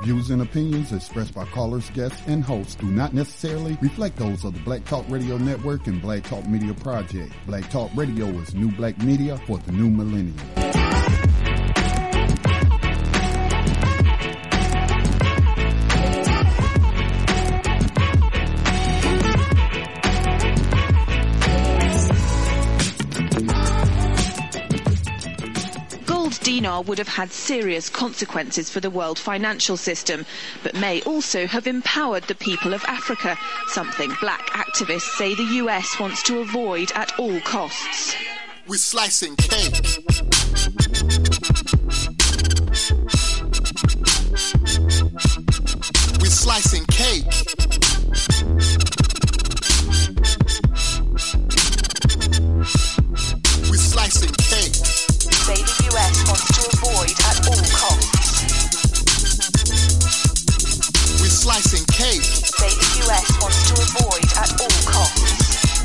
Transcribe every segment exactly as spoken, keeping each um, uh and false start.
views and opinions expressed by callers, guests, and hosts do not necessarily reflect those of the Black Talk Radio Network and Black Talk Media Project. Black Talk Radio is new black media for the new millennium. Dinar would have had serious consequences for the world financial system, but may also have empowered the people of Africa, something black activists say the U S wants to avoid at all costs. We're slicing cake. We're slicing cake. We're slicing cake. Say the U S wants to avoid at all costs. We're slicing cake. Say the U S wants to avoid at all costs.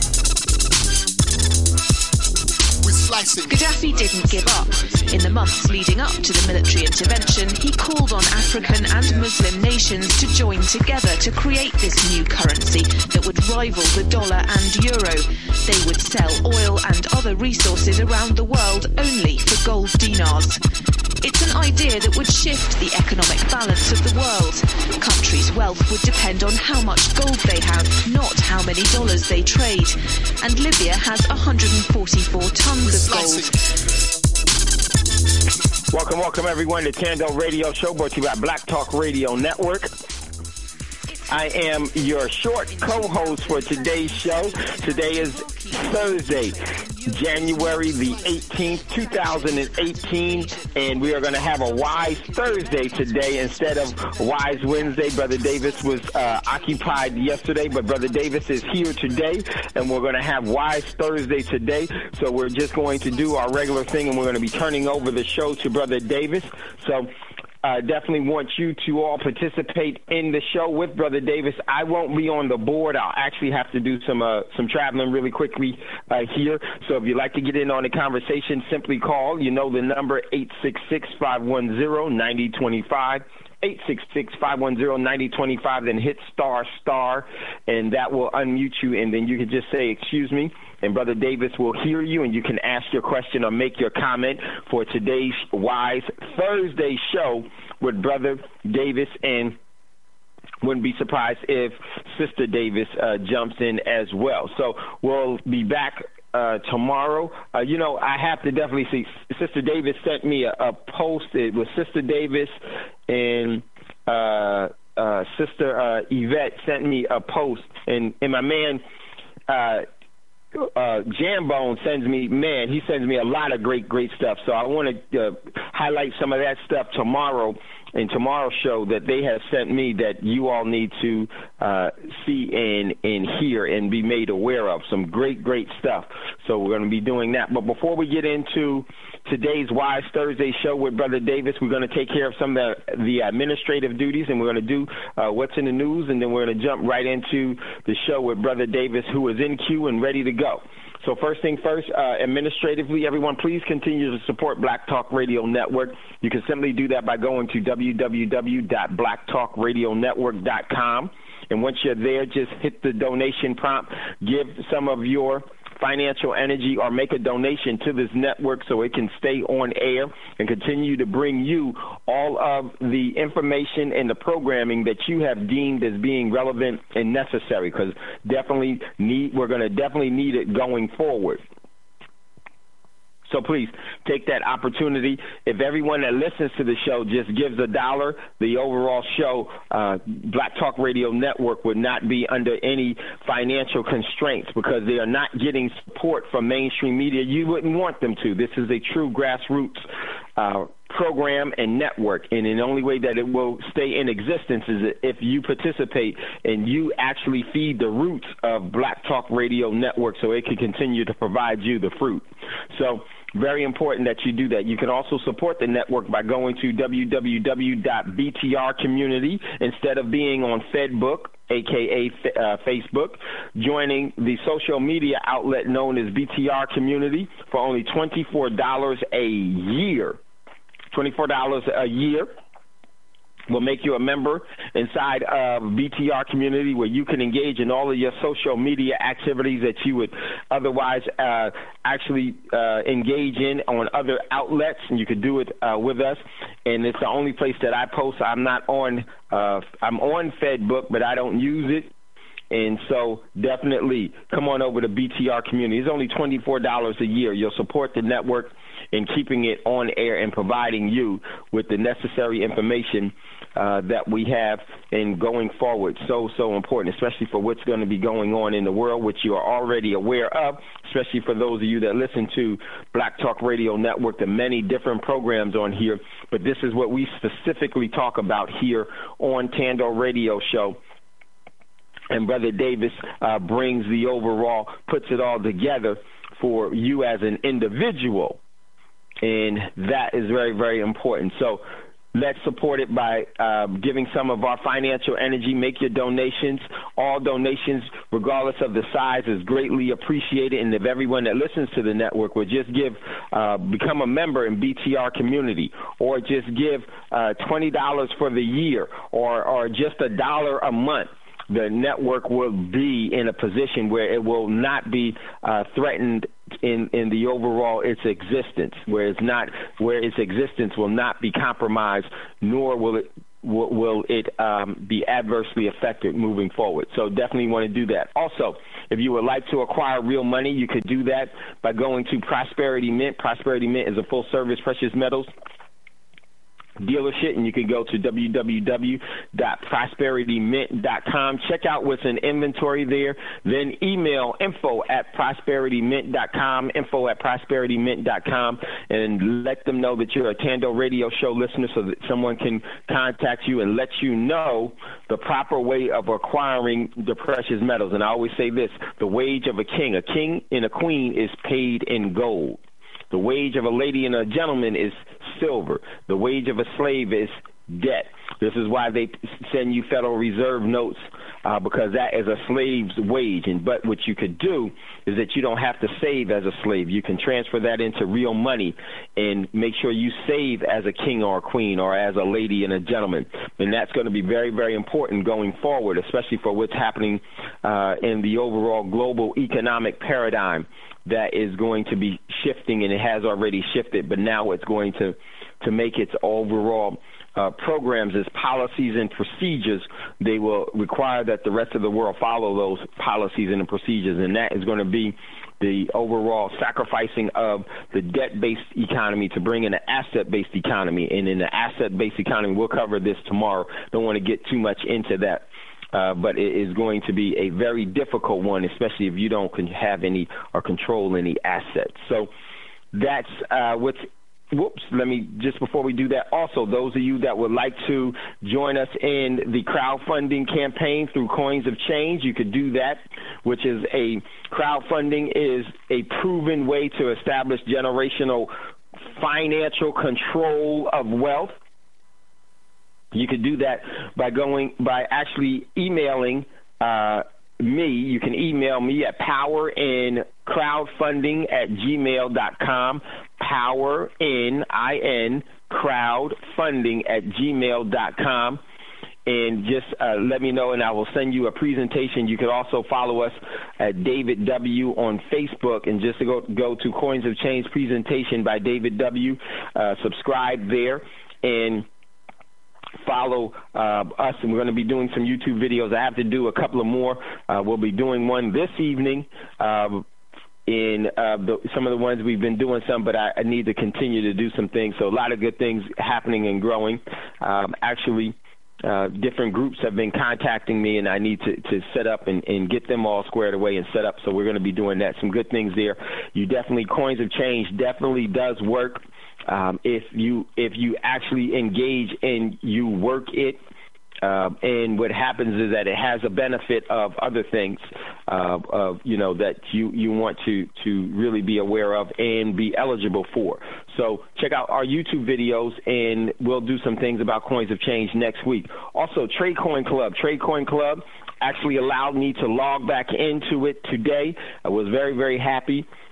We're slicing. Gaddafi didn't give up. In the months leading up to the military intervention, he called on African and Muslim nations to join together to create this new currency that would rival the dollar and euro. They would sell oil and other resources around the world only for gold dinars. It's an idea that would shift the economic balance of the world. Countries' wealth would depend on how much gold they have, not how many dollars they trade. And Libya has one hundred forty-four tons of gold. Welcome, welcome everyone to Tando Radio Show, brought to you by Black Talk Radio Network. I am your short co-host for today's show. Today is Thursday, January the eighteenth, two thousand eighteen, and we are going to have a Wise Thursday today instead of Wise Wednesday. Brother Davis was uh, occupied yesterday, but Brother Davis is here today, and we're going to have Wise Thursday today. So we're just going to do our regular thing, and we're going to be turning over the show to Brother Davis. So Uh, definitely want you to all participate in the show with Brother Davis. I won't be on the board. I'll actually have to do some uh, some traveling really quickly uh, here. So if you'd like to get in on the conversation, simply call. You know the number, eight six six, five one zero, nine zero two five. eight six six, five one zero, nine zero two five, then hit star star, and that will unmute you, and then you can just say, excuse me, and Brother Davis will hear you, and you can ask your question or make your comment for today's Wise Thursday show with Brother Davis, and wouldn't be surprised if Sister Davis uh, jumps in as well. So we'll be back Uh, tomorrow. Uh, you know, I have to definitely see. Sister Davis sent me a, a post. It was Sister Davis and uh, uh, Sister uh, Yvette sent me a post, and, and my man uh, uh, Jambone sends me, man, he sends me a lot of great, great stuff. So I want to uh, highlight some of that stuff tomorrow in tomorrow's show that they have sent me that you all need to uh, see and, and hear and be made aware of. Some great, great stuff. So we're going to be doing that. But before we get into today's Wise Thursday show with Brother Davis, we're going to take care of some of the, the administrative duties, and we're going to do uh, what's in the news, and then we're going to jump right into the show with Brother Davis, who is in queue and ready to go. So first thing first, uh, administratively, everyone, please continue to support Black Talk Radio Network. You can simply do that by going to w w w dot black talk radio network dot com. And once you're there, just hit the donation prompt, give some of your financial energy or make a donation to this network so it can stay on air and continue to bring you all of the information and the programming that you have deemed as being relevant and necessary, because definitely need we're going to definitely need it going forward. So please take that opportunity. If everyone that listens to the show just gives a dollar, the overall show, uh, Black Talk Radio Network, would not be under any financial constraints because they are not getting support from mainstream media. You wouldn't want them to. This is a true grassroots uh, program and network, and the only way that it will stay in existence is if you participate and you actually feed the roots of Black Talk Radio Network so it can continue to provide you the fruit. So very important that you do that. You can also support the network by going to w w w dot b t r community instead of being on Fedbook, a k a. Uh, Facebook, joining the social media outlet known as B T R Community for only twenty-four dollars a year. twenty-four dollars a year. We'll make you a member inside of B T R community where you can engage in all of your social media activities that you would otherwise uh, actually uh, engage in on other outlets, and you could do it uh, with us. And it's the only place that I post. I'm not on. Uh, I'm on FedBook, but I don't use it. And so definitely come on over to B T R community. It's only twenty-four dollars a year. You'll support the network in keeping it on air and providing you with the necessary information uh, that we have in going forward. So, so important, especially for what's going to be going on in the world, which you are already aware of, especially for those of you that listen to Black Talk Radio Network, the many different programs on here. But this is what we specifically talk about here on Tando Radio Show. And Brother Davis uh, brings the overall, puts it all together for you as an individual. And that is very, very important. So let's support it by uh, giving some of our financial energy. Make your donations. All donations, regardless of the size, is greatly appreciated. And if everyone that listens to the network would just give, uh, become a member in B T R community, or just give uh, twenty dollars for the year, or, or just a dollar a month, the network will be in a position where it will not be uh, threatened in, in the overall its existence, where it's not, where its existence will not be compromised, nor will it will, will it um, be adversely affected moving forward. So definitely want to do that. Also, if you would like to acquire real money, you could do that by going to Prosperity Mint. Prosperity Mint is a full-service precious metals dealership, and you can go to w w w dot prosperity mint dot com. Check out what's in inventory there. Then email info at prosperity mint dot com, info at prosperity mint dot com, and let them know that you're a Tando Radio Show listener so that someone can contact you and let you know the proper way of acquiring the precious metals. And I always say this, the wage of a king, a king and a queen is paid in gold. The wage of a lady and a gentleman is silver. The wage of a slave is debt. This is why they send you Federal Reserve notes, uh, because that is a slave's wage. And but what you could do is that you don't have to save as a slave. You can transfer that into real money and make sure you save as a king or a queen or as a lady and a gentleman. And that's going to be very, very important going forward, especially for what's happening uh, in the overall global economic paradigm that is going to be shifting, and it has already shifted, but now it's going to, to make its overall uh, programs as policies and procedures. They will require that the rest of the world follow those policies and the procedures, and that is going to be the overall sacrificing of the debt-based economy to bring in an asset-based economy. And in the asset-based economy, we'll cover this tomorrow. Don't want to get too much into that. Uh, but it is going to be a very difficult one, especially if you don't have any or control any assets. So that's uh, what's – whoops, let me – just before we do that, also, those of you that would like to join us in the crowdfunding campaign through Coins of Change, you could do that, which is a – crowdfunding is a proven way to establish generational financial control of wealth. You could do that by going by actually emailing uh, me. You can email me at power in crowdfunding at gmail dot com. Power in I N crowdfunding at gmail dot com. And just uh, let me know, and I will send you a presentation. You can also follow us at David W. on Facebook, and just to go go to Coins of Change presentation by David W. Uh, subscribe there and follow uh, us, and we're going to be doing some YouTube videos. I have to do a couple of more. Uh, we'll be doing one this evening uh, in uh, the, some of the ones we've been doing some, but I, I need to continue to do some things. So a lot of good things happening and growing. Um, actually, uh, different groups have been contacting me, and I need to, to set up and, and get them all squared away and set up. So we're going to be doing that. Some good things there. You definitely, Coins of Change definitely does work. Um, if you if you actually engage and you work it, uh, and what happens is that it has a benefit of other things, uh, of you know that you, you want to, to really be aware of and be eligible for. So check out our YouTube videos, and we'll do some things about Coins of Change next week. Also, TradeCoin Club, TradeCoin Club actually allowed me to log back into it today. I was very, very happy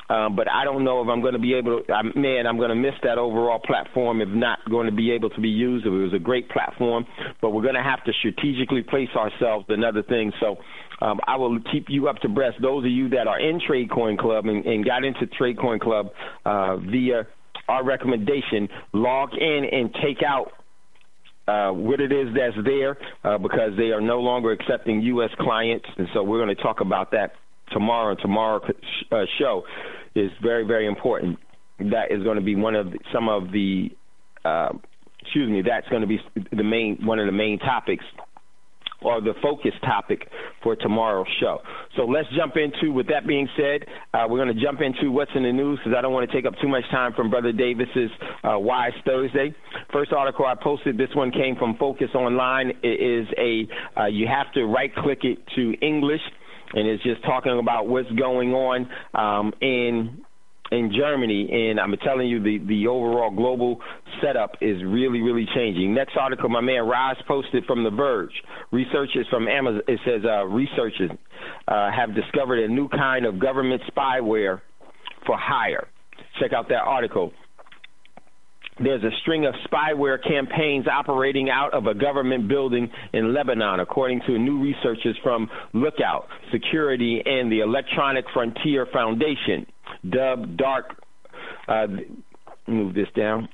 Um, but I don't know if I'm going to be able to, uh, man, I'm going to miss that overall platform if not going to be able to be used. It was a great platform, but we're going to have to strategically place ourselves in other things. So um, I will keep you up to breast. Those of you that are in TradeCoin Club and, and got into TradeCoin Club uh, via our recommendation, log in and take out uh, what it is that's there uh, because they are no longer accepting U S clients. And so we're going to talk about that tomorrow. Tomorrow's uh, show is very, very important. That is going to be one of the, some of the, uh, excuse me, that's going to be the main, one of the main topics or the focus topic for tomorrow's show. So let's jump into, with that being said, uh, we're going to jump into what's in the news because I don't want to take up too much time from Brother Davis's uh, Wise Thursday. First article I posted, this one came from Focus Online. It is a, uh, you have to right-click it to English, and it's just talking about what's going on um, in in Germany. And I'm telling you, the, the overall global setup is really, really changing. Next article, my man Roz posted from The Verge. Researchers from Amazon, it says uh, researchers uh, have discovered a new kind of government spyware for hire. Check out that article. There's a string of spyware campaigns operating out of a government building in Lebanon, according to new researchers from Lookout Security and the Electronic Frontier Foundation, dubbed Dark. Uh, move this down.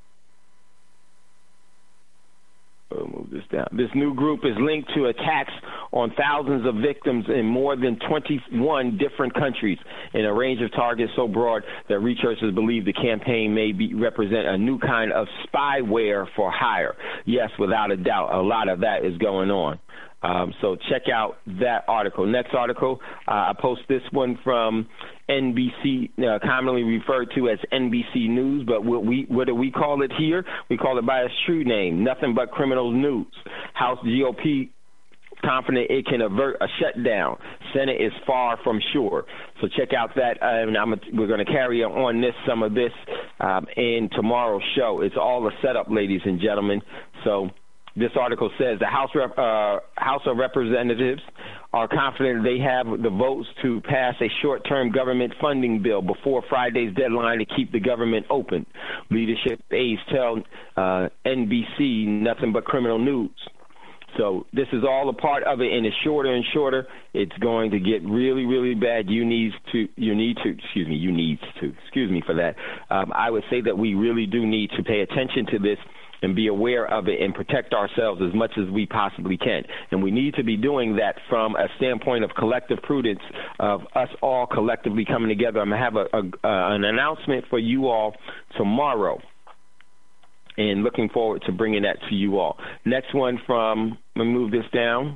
We'll move this down. This new group is linked to attacks on thousands of victims in more than twenty-one different countries in a range of targets so broad that researchers believe the campaign may be, represent a new kind of spyware for hire. Yes, without a doubt, a lot of that is going on. Um, so check out that article. Next article, uh, I post this one from N B C, uh, commonly referred to as N B C News, but what we what do we call it here? We call it by its true name, Nothing But Criminals News. House G O P confident it can avert a shutdown. Senate is far from sure. So check out that, uh, and I'm a, we're going to carry on this some of this um, in tomorrow's show. It's all a setup, ladies and gentlemen. So this article says the House, Rep, uh, House of Representatives are confident they have the votes to pass a short-term government funding bill before Friday's deadline to keep the government open. Leadership aides tell uh, N B C Nothing But Criminal News. So this is all a part of it, and it's shorter and shorter. It's going to get really, really bad. You need to, you need to, excuse me, you need to, excuse me for that. Um, I would say that we really do need to pay attention to this and be aware of it and protect ourselves as much as we possibly can. And we need to be doing that from a standpoint of collective prudence, of us all collectively coming together. I'm going to have a, a, uh, an announcement for you all tomorrow, and looking forward to bringing that to you all. Next one from, let me move this down.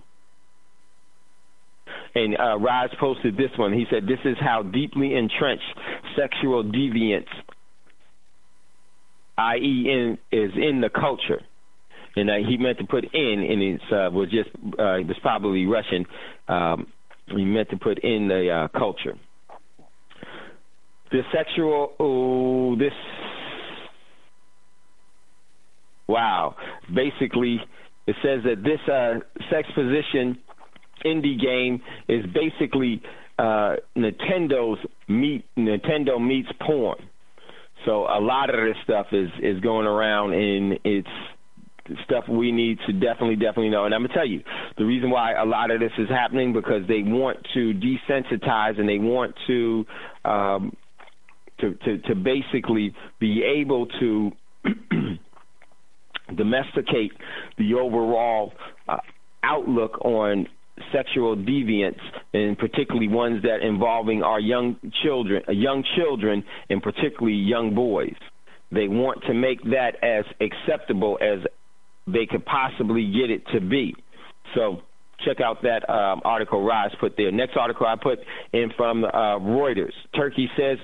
And uh, Raj posted this one. He said, this is how deeply entrenched sexual deviance, that is in, is in the culture. And uh, he meant to put in, and it uh, was just, uh, it was probably Russian. Um, he meant to put in the uh, culture. The sexual, oh, this, wow. Basically, it says that this uh, sex position indie game is basically uh, Nintendo's meet, Nintendo meets porn. So a lot of this stuff is, is going around, and it's stuff we need to definitely, definitely know. And I'm going to tell you, the reason why a lot of this is happening, because they want to desensitize and they want to um, to, to, to basically be able to domesticate the overall uh, outlook on sexual deviance, and particularly ones that involving our young children, young children, and particularly young boys. They want to make that as acceptable as they could possibly get it to be. So check out that um, article Roz put there. Next article I put in from uh, Reuters. Turkey says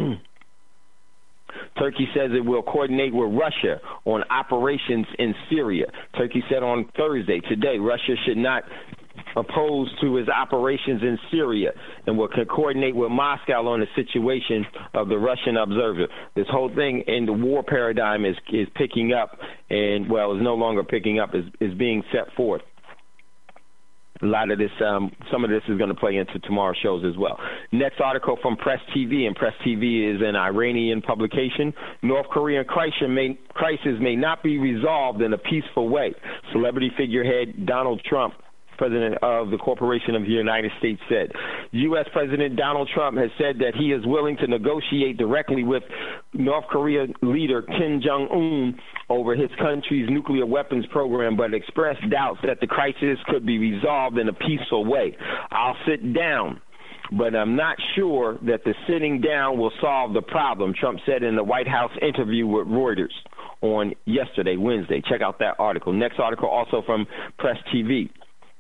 Turkey says it will coordinate with Russia on operations in Syria. Turkey said on Thursday, today, Russia should not opposed to his operations in Syria and will coordinate with Moscow on the situation of the Russian observer. This whole thing in the war paradigm is is picking up, and, well, is no longer picking up, is, is being set forth. a lot of this, um, some of this is going to play into tomorrow's shows as well. Next article from Press T V, and Press T V is an Iranian publication. North Korean crisis may, crisis may not be resolved in a peaceful way. Celebrity figurehead Donald Trump, President of the Corporation of the United States, said. U S President Donald Trump has said that he is willing to negotiate directly with North Korea leader Kim Jong-un over his country's nuclear weapons program, but expressed doubts that the crisis could be resolved in a peaceful way. I'll sit down, but I'm not sure that the sitting down will solve the problem, Trump said in the White House interview with Reuters on yesterday, Wednesday. Check out that article. Next article also from Press T V.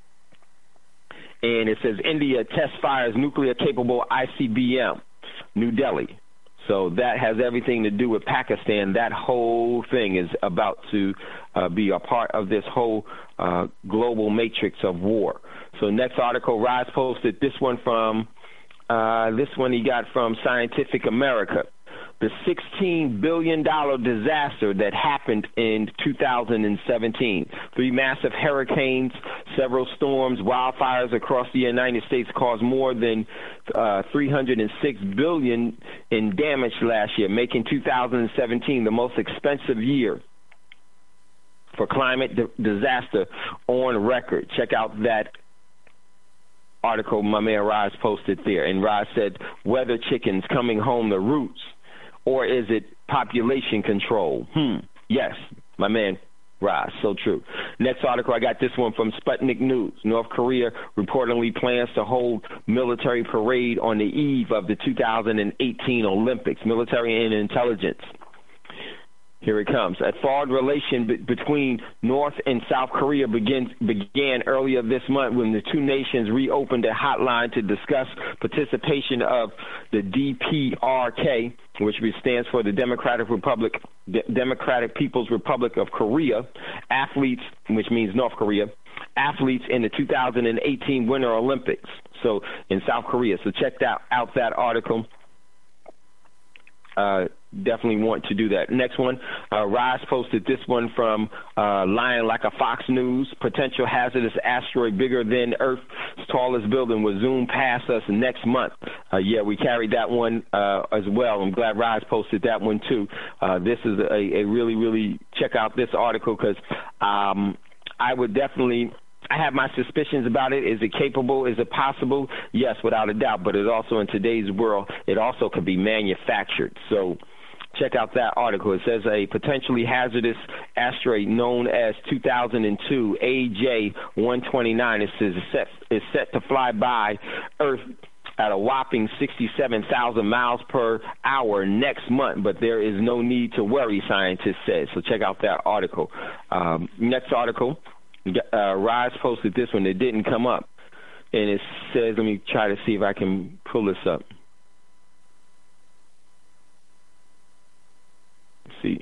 And it says India test fires nuclear-capable I C B M, New Delhi. So that has everything to do with Pakistan. That whole thing is about to uh, be a part of this whole uh, global matrix of war. So next article, Rise posted this one from, uh, this one he got from Scientific America. The sixteen billion dollars disaster that happened in two thousand seventeen. Three massive hurricanes, several storms, wildfires across the United States caused more than uh, three hundred six billion dollars in damage last year, making two thousand seventeen the most expensive year for climate di- disaster on record. Check out that article my man Rise posted there. And Rise said, weather chickens coming home to roots. Or is it population control? Hmm. Yes, my man, Rise. So true. Next article, I got this one from Sputnik News. North Korea reportedly plans to hold military parade on the eve of the two thousand eighteen Olympics. Military and intelligence. Here it comes. A flawed relation b- between North and South Korea begins, began earlier this month when the two nations reopened a hotline to discuss participation of the D P R K, which stands for the Democratic Republic, D- Democratic People's Republic of Korea, athletes, which means North Korea, athletes in the two thousand eighteen Winter Olympics. So in South Korea. So check out, out that article. Uh, definitely want to do that. Next one, uh, Rise posted this one from uh, Lying Like a Fox News. Potential hazardous asteroid bigger than Earth's tallest building will zoom past us next month. Uh, yeah, we carried that one uh, as well. I'm glad Rise posted that one too. Uh, this is a, a really, really check out this article because um, I would definitely. I have my suspicions about it. Is it capable? Is it possible? Yes, without a doubt. But it also, in today's world, it also could be manufactured. So check out that article. It says a potentially hazardous asteroid known as two thousand two A J one twenty-nine is set, is set to fly by Earth at a whopping sixty-seven thousand miles per hour next month, but there is no need to worry, scientists said. So check out that article. Um, next article. Uh, Rise posted this one. It didn't come up. And it says, let me try to see if I can pull this up. Let's see.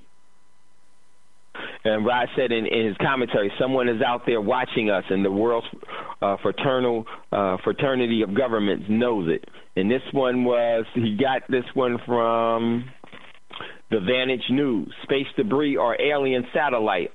And Rise said in, in his commentary, someone is out there watching us, and the world's uh, fraternal uh, fraternity of governments knows it. And this one was, he got this one from the Vantage News. Space debris or alien satellite.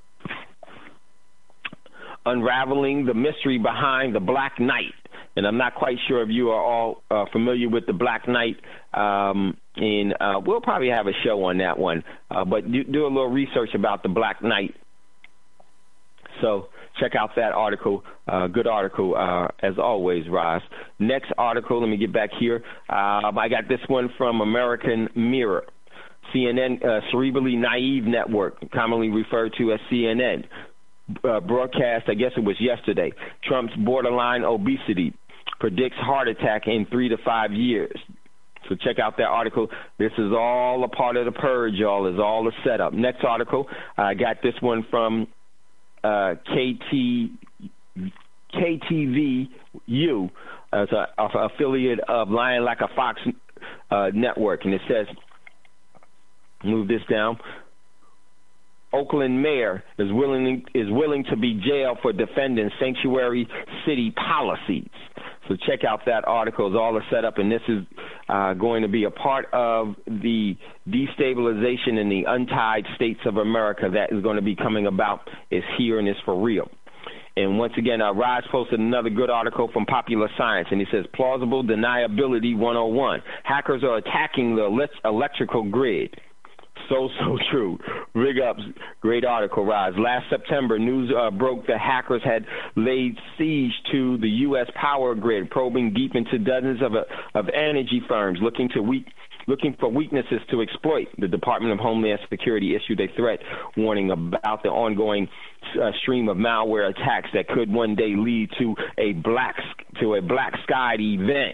Unraveling the mystery behind the Black Knight. And I'm not quite sure if you are all uh, familiar with the Black Knight. Um, and uh, we'll probably have a show on that one. Uh, but do, do a little research about the Black Knight. So check out that article. Uh, good article, uh, as always, Roz. Next article, let me get back here. Uh, I got this one from American Mirror. C N N, uh, Cerebrally Naive Network, commonly referred to as C N N. Uh, broadcast, I guess it was yesterday, Trump's borderline obesity predicts heart attack in three to five years. So check out that article. This is all a part of the purge, y'all. It's all a setup. Next article, I got this one from uh, K T, K T V U, as an affiliate of Lying Like a Fox uh, network. And it says, move this down, Oakland mayor is willing is willing to be jailed for defending sanctuary city policies. So check out that article. It's all a setup, and this is uh, going to be a part of the destabilization in the untied states of America that is going to be coming about. Is here and is for real. And once again, uh, Rise posted another good article from Popular Science, and he says, Plausible Deniability one oh one. Hackers are attacking the electrical grid. So, so true. Rig ups, great article, Rise. Last September, news uh, broke that hackers had laid siege to the U S power grid, probing deep into dozens of, uh, of energy firms looking to weak, looking for weaknesses to exploit. The Department of Homeland Security issued a threat warning about the ongoing uh, stream of malware attacks that could one day lead to a black to a black sky event.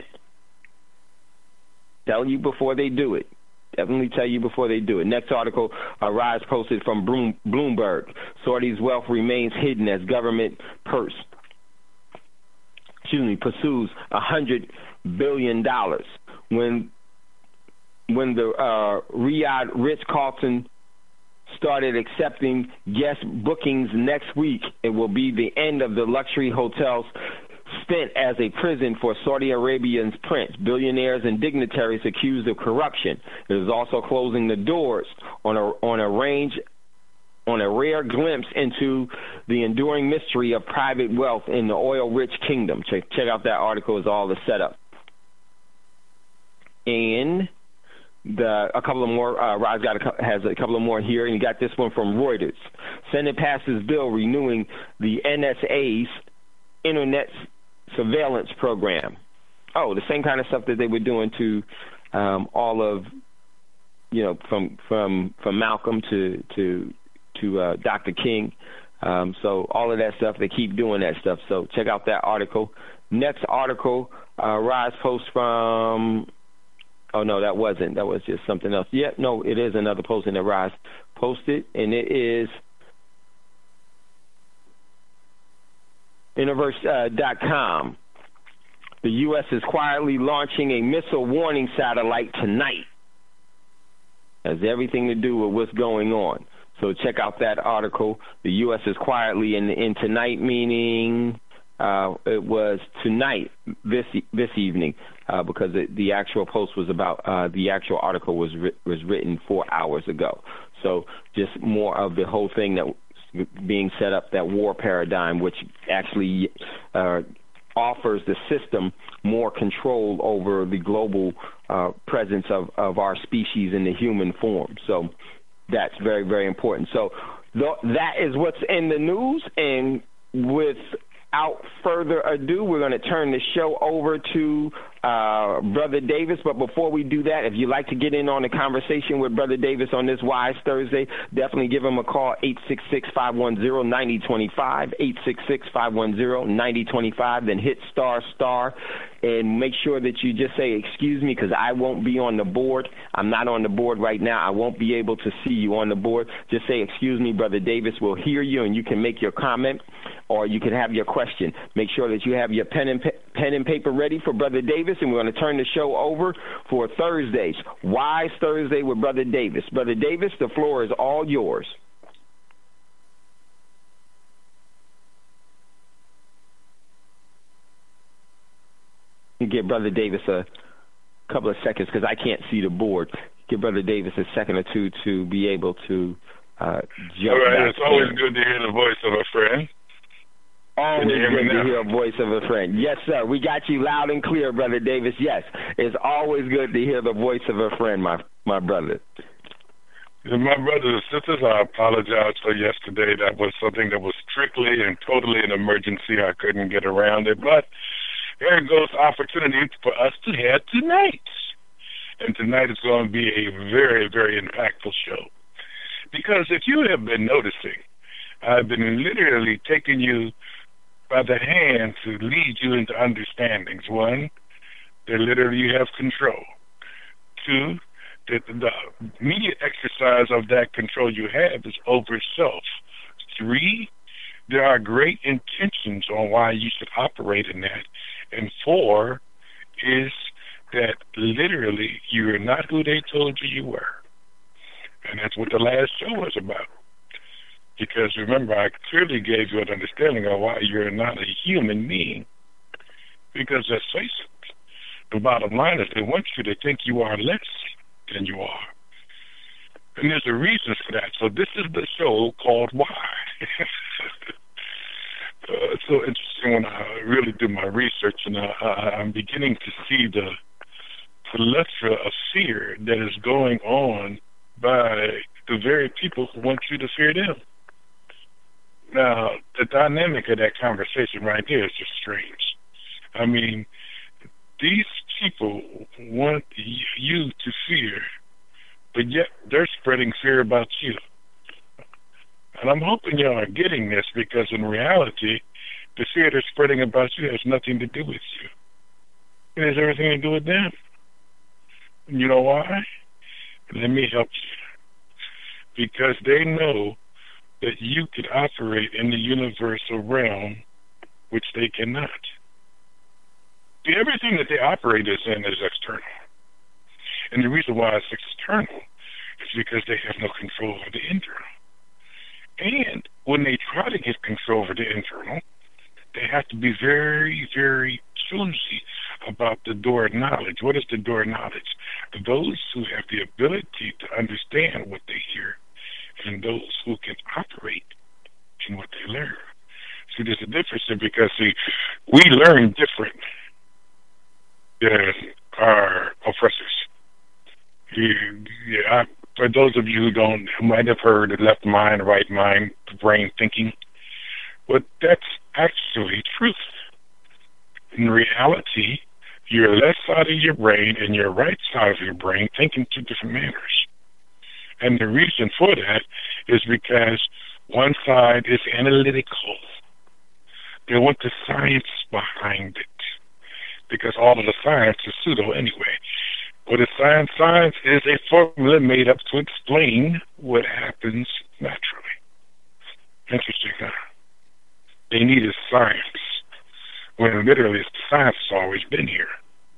Tell you before they do it. Definitely tell you before they do it. Next article, uh, Rise posted from Bloom, Bloomberg. Saudi's wealth remains hidden as government purse, excuse me, pursues one hundred billion dollars. When when the uh, Riyadh Ritz-Carlton started accepting guest bookings next week, it will be the end of the luxury hotel's stint as a prison for Saudi Arabia's prince, billionaires, and dignitaries accused of corruption. It is also closing the doors on a on a range on a rare glimpse into the enduring mystery of private wealth in the oil-rich kingdom. Check check out that article. Is all the setup. And the a couple of more. Uh, Rise got a, has a couple of more here, and you got this one from Reuters. Senate passes bill renewing the N S A's Internet surveillance program. Oh, the same kind of stuff that they were doing to um, all of, you know, from from from Malcolm to to to uh, Doctor King. Um, so all of that stuff, they keep doing that stuff. So check out that article. Next article, uh, Rise post from. Oh no, that wasn't. That was just something else. Yeah, no, it is another posting that Rise posted, and it is Universe dot com. The U S is quietly launching a missile warning satellite tonight. Has everything to do with what's going on. So check out that article. The U S is quietly in, in tonight, meaning uh, it was tonight, this this evening, uh, because it, the actual post was about uh, the actual article was ri- was written four hours ago. So just more of the whole thing that being set up, that war paradigm, which actually uh, offers the system more control over the global uh, presence of, of our species in the human form. So that's very, very important. So th- that is what's in the news. And without further ado, we're going to turn the show over to uh, Brother Davis. But before we do that, if you'd like to get in on the conversation with Brother Davis on this Wise Thursday, definitely give him a call, eight six six, five one zero, nine zero two five, eight six six, five one zero, nine zero two five, then hit star star, and make sure that you just say, excuse me, because I won't be on the board. I'm not on the board right now. I won't be able to see you on the board. Just say, excuse me, Brother Davis. We'll hear you, and you can make your comment, or you can have your question. Make sure that you have your pen and, pa- pen and paper ready for Brother Davis, and we're going to turn the show over for Thursdays. Wise Thursday with Brother Davis. Brother Davis, the floor is all yours. You give Brother Davis a couple of seconds because I can't see the board. Give Brother Davis a second or two to be able to uh, jump All right, back it's always in. good to hear the voice of a friend. Always Can you hear me good to now? hear a voice of a friend. Yes, sir. We got you loud and clear, Brother Davis. Yes, it's always good to hear the voice of a friend, my my brother. My brothers and sisters, I apologize for yesterday. That was something that was strictly and totally an emergency. I couldn't get around it. But here goes opportunity for us to head tonight. And tonight is going to be a very, very impactful show. Because if you have been noticing, I've been literally taking you by the hand to lead you into understandings. One, that literally you have control. Two, that the immediate exercise of that control you have is over self. Three, there are great intentions on why you should operate in that. And four is that literally you are not who they told you you were. And that's what the last show was about. Because remember, I clearly gave you an understanding of why you're not a human being. Because let's face it, the bottom line is they want you to think you are less than you are. And there's a reason for that. So this is the show called Why. uh, into my research, and I, I, I'm beginning to see the plethora of fear that is going on by the very people who want you to fear them. Now, the dynamic of that conversation right there is just strange. I mean, these people want you to fear, but yet they're spreading fear about you. And I'm hoping y'all are getting this, because in reality, the fear they're spreading about you has nothing to do with you. It has everything to do with them. And you know why? Let me help you. Because they know that you could operate in the universal realm, which they cannot. See, everything that they operate is in is external. And the reason why it's external is because they have no control over the internal. And when they try to get control over the internal, they have to be very, very choosy about the door of knowledge. What is the door of knowledge? Those who have the ability to understand what they hear, and those who can operate in what they learn. See, there's a difference there, because, see, we learn different than our oppressors. You, yeah, I, for those of you who don't, who might have heard the left mind, right mind, brain thinking, but that's actually truth. In reality, your left side of your brain and your right side of your brain think in two different manners. And the reason for that is because one side is analytical. They want the science behind it, because all of the science is pseudo anyway. What is science? Science is a formula made up to explain what happens naturally. Interesting, huh? They needed science, when literally the science has always been here.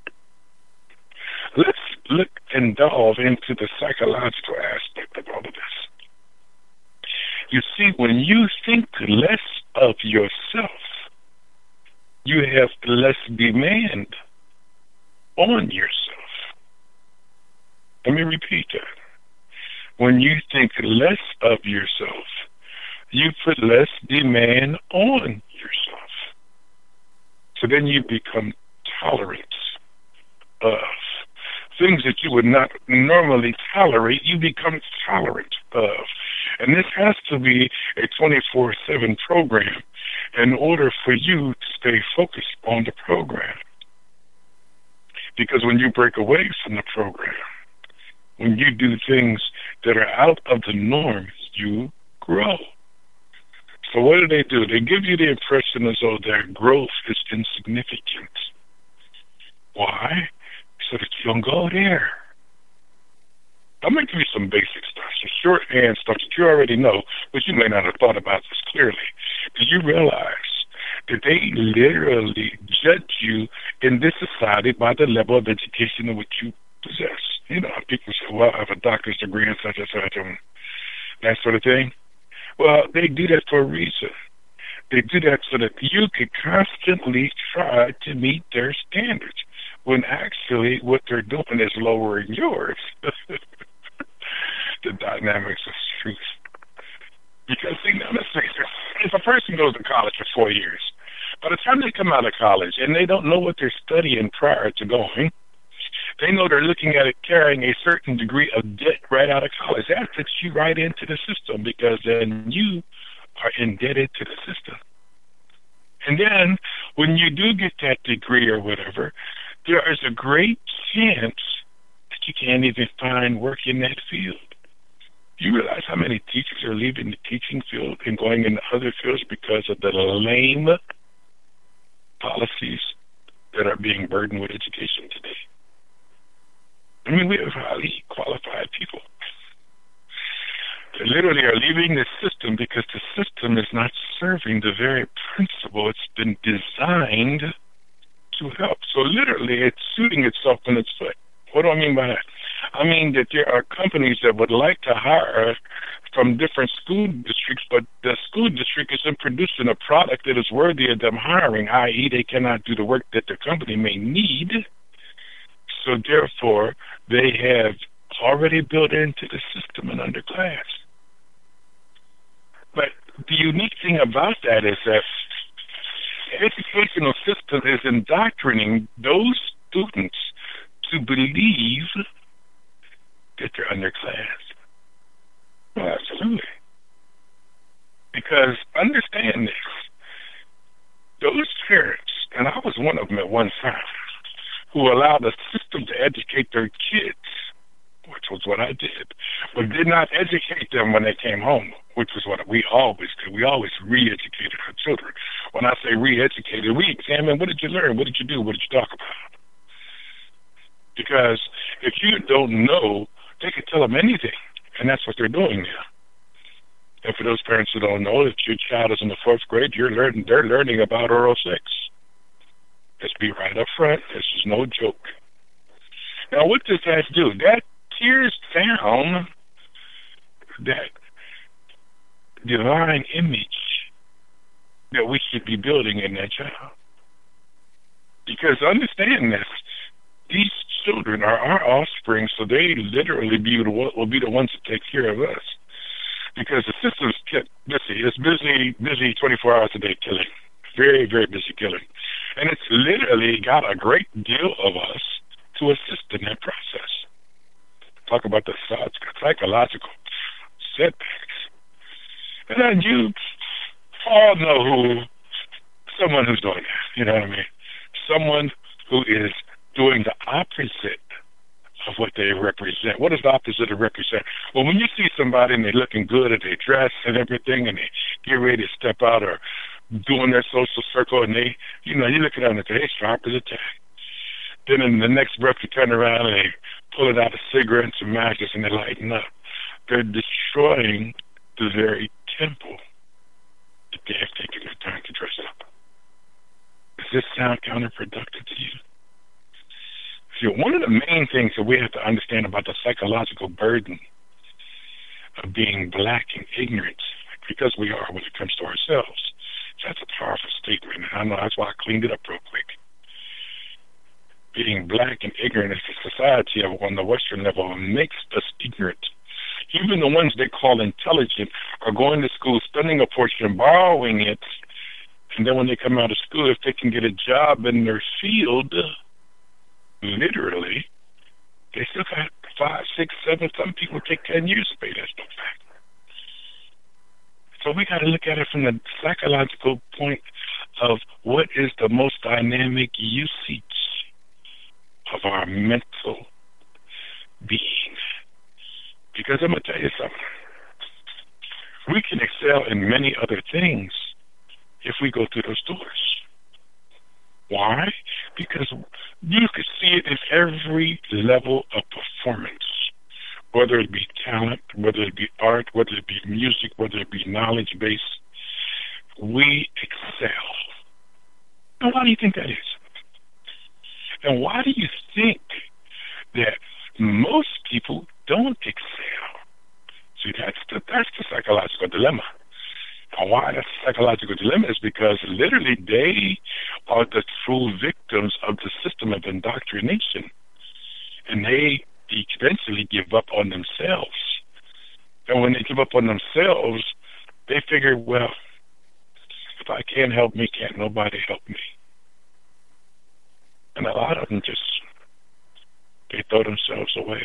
Let's look and delve into the psychological aspect of all of this. You see, when you think less of yourself, you have less demand on yourself. Let me repeat that. When you think less of yourself, you put less demand on yourself. So then you become tolerant of things that you would not normally tolerate, you become tolerant of. And this has to be a twenty-four seven program in order for you to stay focused on the program. Because when you break away from the program, when you do things that are out of the norm, you grow. So what do they do? They give you the impression as though their growth is insignificant. Why? So that you don't go there. I'm going to give you some basic stuff, some shorthand stuff that you already know, but you may not have thought about this clearly. Do you realize that they literally judge you in this society by the level of education in which you possess? You know, people say, well, I have a doctor's degree and such and such and that sort of thing. Well, they do that for a reason. They do that so that you could constantly try to meet their standards, when actually what they're doing is lowering yours. The dynamics of truth. Because, see, now let's face it, if a person goes to college for four years, by the time they come out of college and they don't know what they're studying prior to going, they know they're looking at it carrying a certain degree of debt right out of college. That puts you right into the system, because then you are indebted to the system. And then when you do get that degree or whatever, there is a great chance that you can't even find work in that field. Do you realize how many teachers are leaving the teaching field and going into other fields because of the lame policies that are being burdened with education today? I mean, we have highly qualified people. They literally are leaving the system because the system is not serving the very principle it's been designed to help. So literally, it's shooting itself in its foot. What do I mean by that? I mean that there are companies that would like to hire from different school districts, but the school district isn't producing a product that is worthy of them hiring, that is they cannot do the work that the company may need. So therefore, they have already built into the system an underclass. But the unique thing about that is that educational system is indoctrinating those students to believe that they're underclass. Well, absolutely. Because understand this. Those parents, and I was one of them at one time, who allowed the system to educate their kids, which was what I did, but did not educate them when they came home, which was what we always did. We always re-educated our children. When I say re-educated, we examine, what did you learn? What did you do? What did you talk about? Because if you don't know, they can tell them anything, and that's what they're doing now. And for those parents who don't know, if your child is in the fourth grade, you're learning, they're learning about oral sex. Let's be right up front. This is no joke. Now, what does that do? That tears down that divine image that we should be building in that child. Because understand this, these children are our offspring, so they literally be the, will be the ones to take care of us. Because the system's kept busy. It's busy, busy twenty-four hours a day killing. Very, very busy killing. And it's literally got a great deal of us to assist in that process. Talk about the psychological setbacks. And then you all know who, someone who's doing that, you know what I mean? Someone who is doing the opposite of what they represent. What does the opposite of represent? Well, when you see somebody and they're looking good at their dress and everything, and they get ready to step out or doing their social circle, and they, you know, you look at them and they're sharp as a tack. Then in the next breath, you turn around and they pull it out of cigarettes and matches and they lighten up. They're destroying the very temple that they have taken the time to dress up. Does this sound counterproductive to you? See, one of the main things that we have to understand about the psychological burden of being black and ignorant, because we are when it comes to ourselves, that's a powerful statement. And I know that's why I cleaned it up real quick. Being black and ignorant as a society on the Western level makes us ignorant. Even the ones they call intelligent are going to school, spending a portion, borrowing it, and then when they come out of school, if they can get a job in their field, literally, they still got five, six, seven, some people take ten years to pay that stuff back. So we got to look at it from the psychological point of what is the most dynamic usage of our mental being. Because I'm going to tell you something. We can excel in many other things if we go through those doors. Why? Because you could see it in every level of performance, whether it be talent, whether it be art, whether it be music, whether it be knowledge-based. We excel. And why do you think that is? And why do you think that most people don't excel? See, that's the, that's the psychological dilemma. And why that's a psychological dilemma is because literally they are the true victims of the system of indoctrination. And they eventually give up on themselves. And when they give up on themselves, they figure, well, if I can't help me, can't nobody help me. And a lot of them just, they throw themselves away.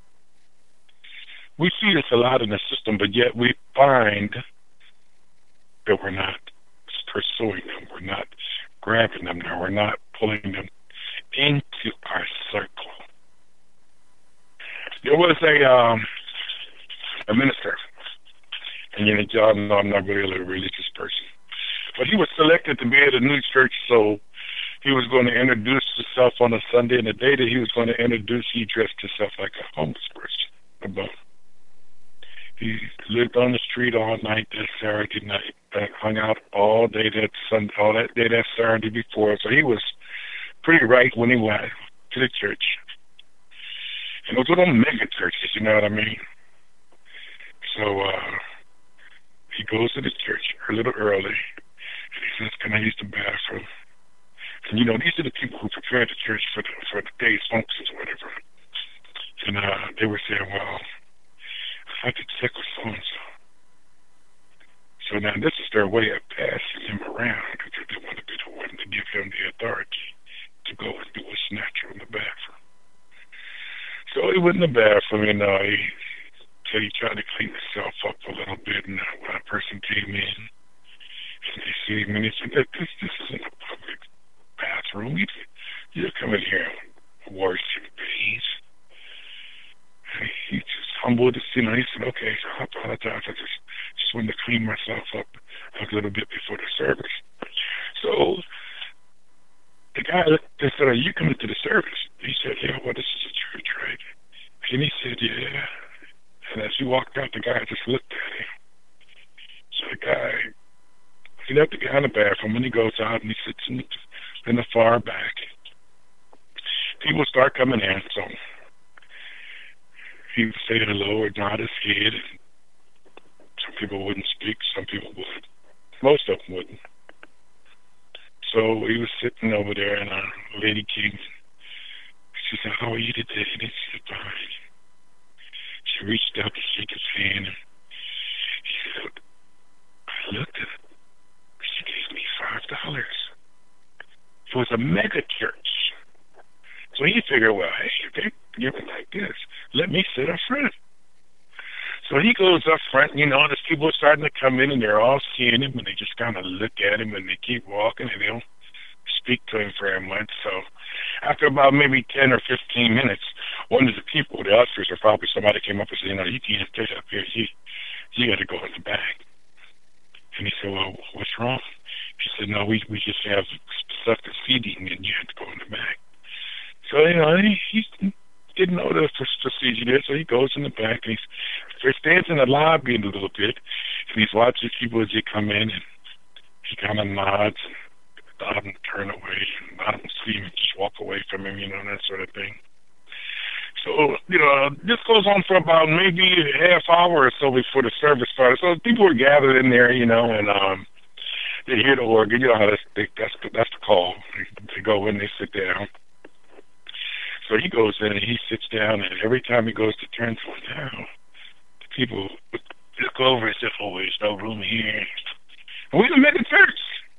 We see this a lot in the system, but yet we find that we're not pursuing them. We're not grabbing them. We're not pulling them into our circle. There was a um, a minister, and you know, y'all know I'm not really a religious person, but he was selected to be at a new church, so he was going to introduce himself on a Sunday, and the day that he was going to introduce, he dressed himself like a homeless person. About He lived on the street all night that Saturday night, and hung out all day that Sunday, all that day that Saturday before. So he was pretty right when he went to the church. And those were the mega churches, you know what I mean? So uh, he goes to the church a little early, and he says, "Can I use the bathroom?" And you know, these are the people who prepare the church for the for the day's functions or whatever. And uh, they were saying, "Well, I could check with so-and-so." So now this is their way of passing him around, because they want to be the one to give him the authority to go and do a snatcher in the bathroom. So he went in the bathroom, you know, he, so he tried to clean himself up a little bit, and when a person came in, and they see him, and he said, this, this isn't a public bathroom. You, you come in here and wash your face. And he just humbled us, you know, he said, okay, so I apologize. I just, just wanted to clean myself up a little bit before the service. So the guy that said, are you coming to the service? He said, yeah, well, this is a church, right? And he said, yeah. And as he walked out, the guy just looked at him. So the guy, he left the guy in the bathroom, and he goes out and he sits in the, in the far back. People start coming in, so he would say hello or nod his head. Some people wouldn't speak, some people would. Most of them wouldn't. So he was sitting over there, and a lady came. She said, how are you today? And he said, fine. She reached out to shake his hand, and he said, I looked at it. She gave me five dollars. It was a mega church. So he figured, well, hey, if they're giving like this, let me sit up front. So he goes up front, you know, there's people starting to come in, and they're all seeing him, and they just kind of look at him, and they keep walking, and they don't speak to him very much. So after about maybe ten or fifteen minutes, one of the people, the ushers, or probably somebody came up and said, you know, you can't stay up here. You, you got to go in the back. And he said, well, what's wrong? He said, no, we we just have stuff that's feeding, and you have to go in the back. So, you know, he, he didn't know the procedure there, so he goes in the back, and he's, he stands in the lobby a little bit, and he's watching people as they come in, and he kind of nods, and a lot of them turn away, and a lot of them see him and just walk away from him, you know, that sort of thing. So, you know, this goes on for about maybe a half hour or so before the service started. So people were gathered in there, you know, and um, they hear the organ. You know how that's, they, that's, the, that's the call. They, they go in, they sit down. So he goes in and he sits down, and every time he goes to turn to it down, the people look over and say, oh, there's no room here. And we can make a church.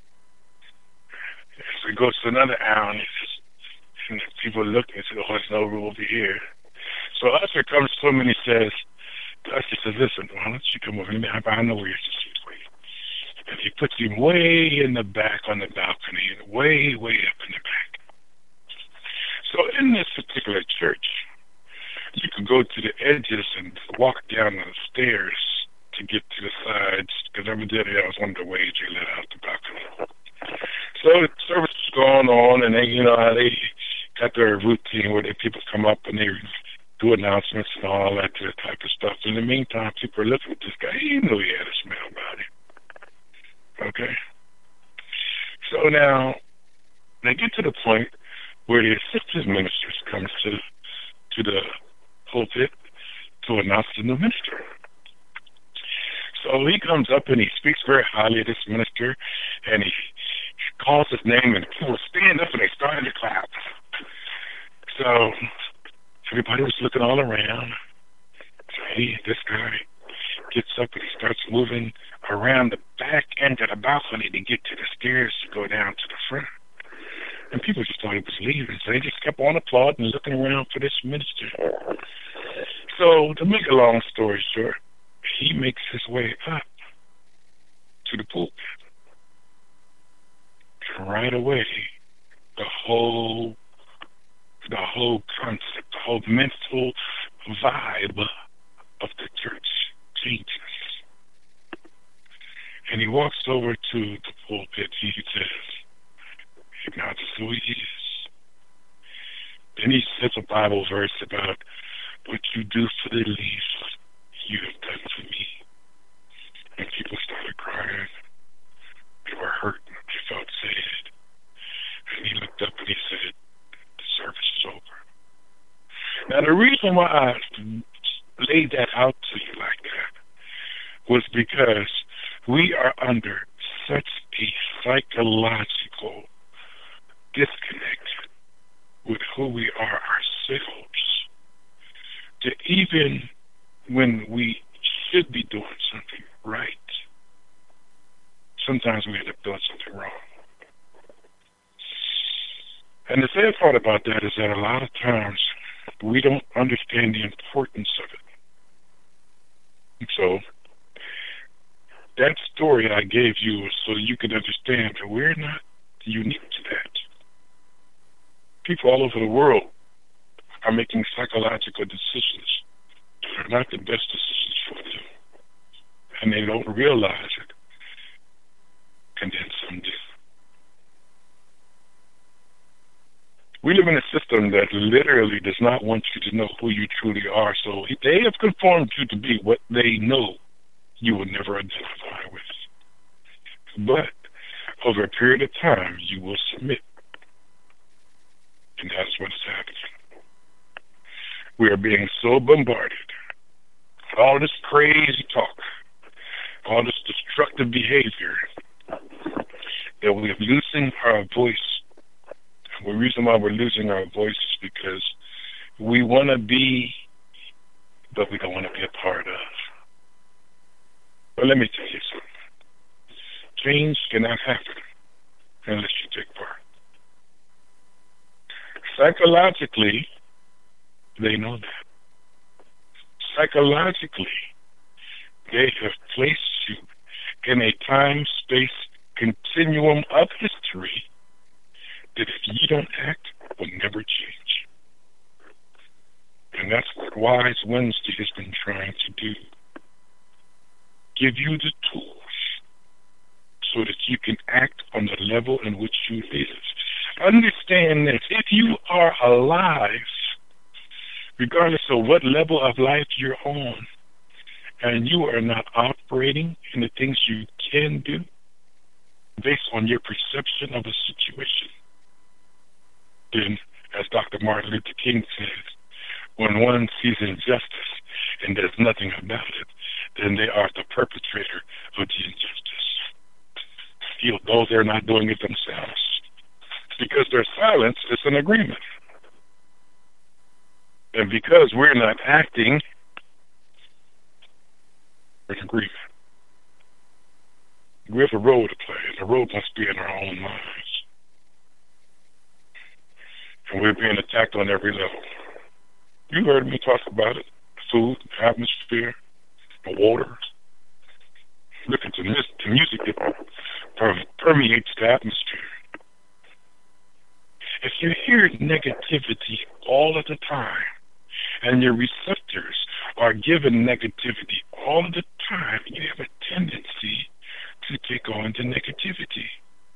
So he goes to another hour, and, just, and people look and say, oh, there's no room over here. So Usher comes to him and he says, Usher says, listen, why don't you come over here? I know where you're situated. And he puts him way in the back on the balcony, way, way up in the back. So in this particular church, you could go to the edges and walk down the stairs to get to the sides, because evidently that was one of the ways you let out the balcony. So the service was going on, and they, you know, how they got their routine where they people come up and they do announcements and all that type of stuff. In the meantime, people are looking at this guy. He knew he had a smell about him. Okay? So now, they get to the point where the assistant ministers comes to to the pulpit to announce the new minister. So he comes up and he speaks very highly of this minister, and he calls his name, and people stand up and they start to clap. So everybody was looking all around. So he, this guy, gets up and he starts moving around the back end of the balcony to get to the stairs to go down to the front. And people just thought he was leaving, so they just kept on applauding and looking around for this minister. So to make a long story short, he makes his way up to the pulpit. And right away, the whole, the whole concept, the whole mental vibe of the church changes. And he walks over to the pulpit. He says, "God is who he is." Then he says a Bible verse about what you do for the least, you have done for me. And people started crying. They were hurt. They felt sad. And he looked up and he said, the service is over. Now, the reason why I laid that out to you like that was because we are under such a psychological disconnect with who we are ourselves that even when we should be doing something right, sometimes we end up doing something wrong. And the sad part about that is that a lot of times we don't understand the importance of it. And so that story I gave you was so you could understand that we're not unique to that. People all over the world are making psychological decisions that are not the best decisions for them. And they don't realize it. And then some do. We live in a system that literally does not want you to know who you truly are. So they have conformed you to be what they know you will never identify with. But over a period of time, you will submit. And that's what is happening. We are being so bombarded. All this crazy talk, all this destructive behavior, that we are losing our voice. The reason why we're losing our voice is because we want to be, but we don't want to be a part of. But let me tell you something. Change cannot happen unless you take part. Psychologically, they know that. Psychologically, they have placed you in a time-space continuum of history that if you don't act, will never change. And that's what Wise Wednesday has been trying to do. Give you the tools so that you can act on the level in which you live. Understand this. If you are alive, regardless of what level of life you're on, and you are not operating in the things you can do based on your perception of a situation, then, as Doctor Martin Luther King says, when one sees injustice and does nothing about it, then they are the perpetrator of the injustice. Feel though they're not doing it themselves, because their silence is an agreement. And because we're not acting, we're in agreement. We have a role to play, and the role must be in our own minds. And we're being attacked on every level. You heard me talk about it. Food, atmosphere, the water. Look at the, the music that permeates the atmosphere. If you hear negativity all of the time, and your receptors are given negativity all of the time, you have a tendency to take on the negativity.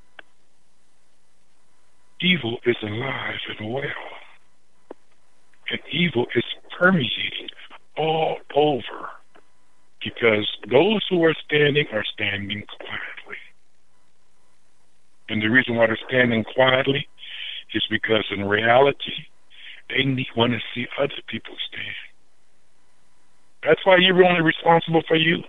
Evil is alive and well. And evil is permeating all over because those who are standing are standing quietly. And the reason why they're standing quietly is because in reality, they need, want to see other people stand. That's why you're only responsible for you.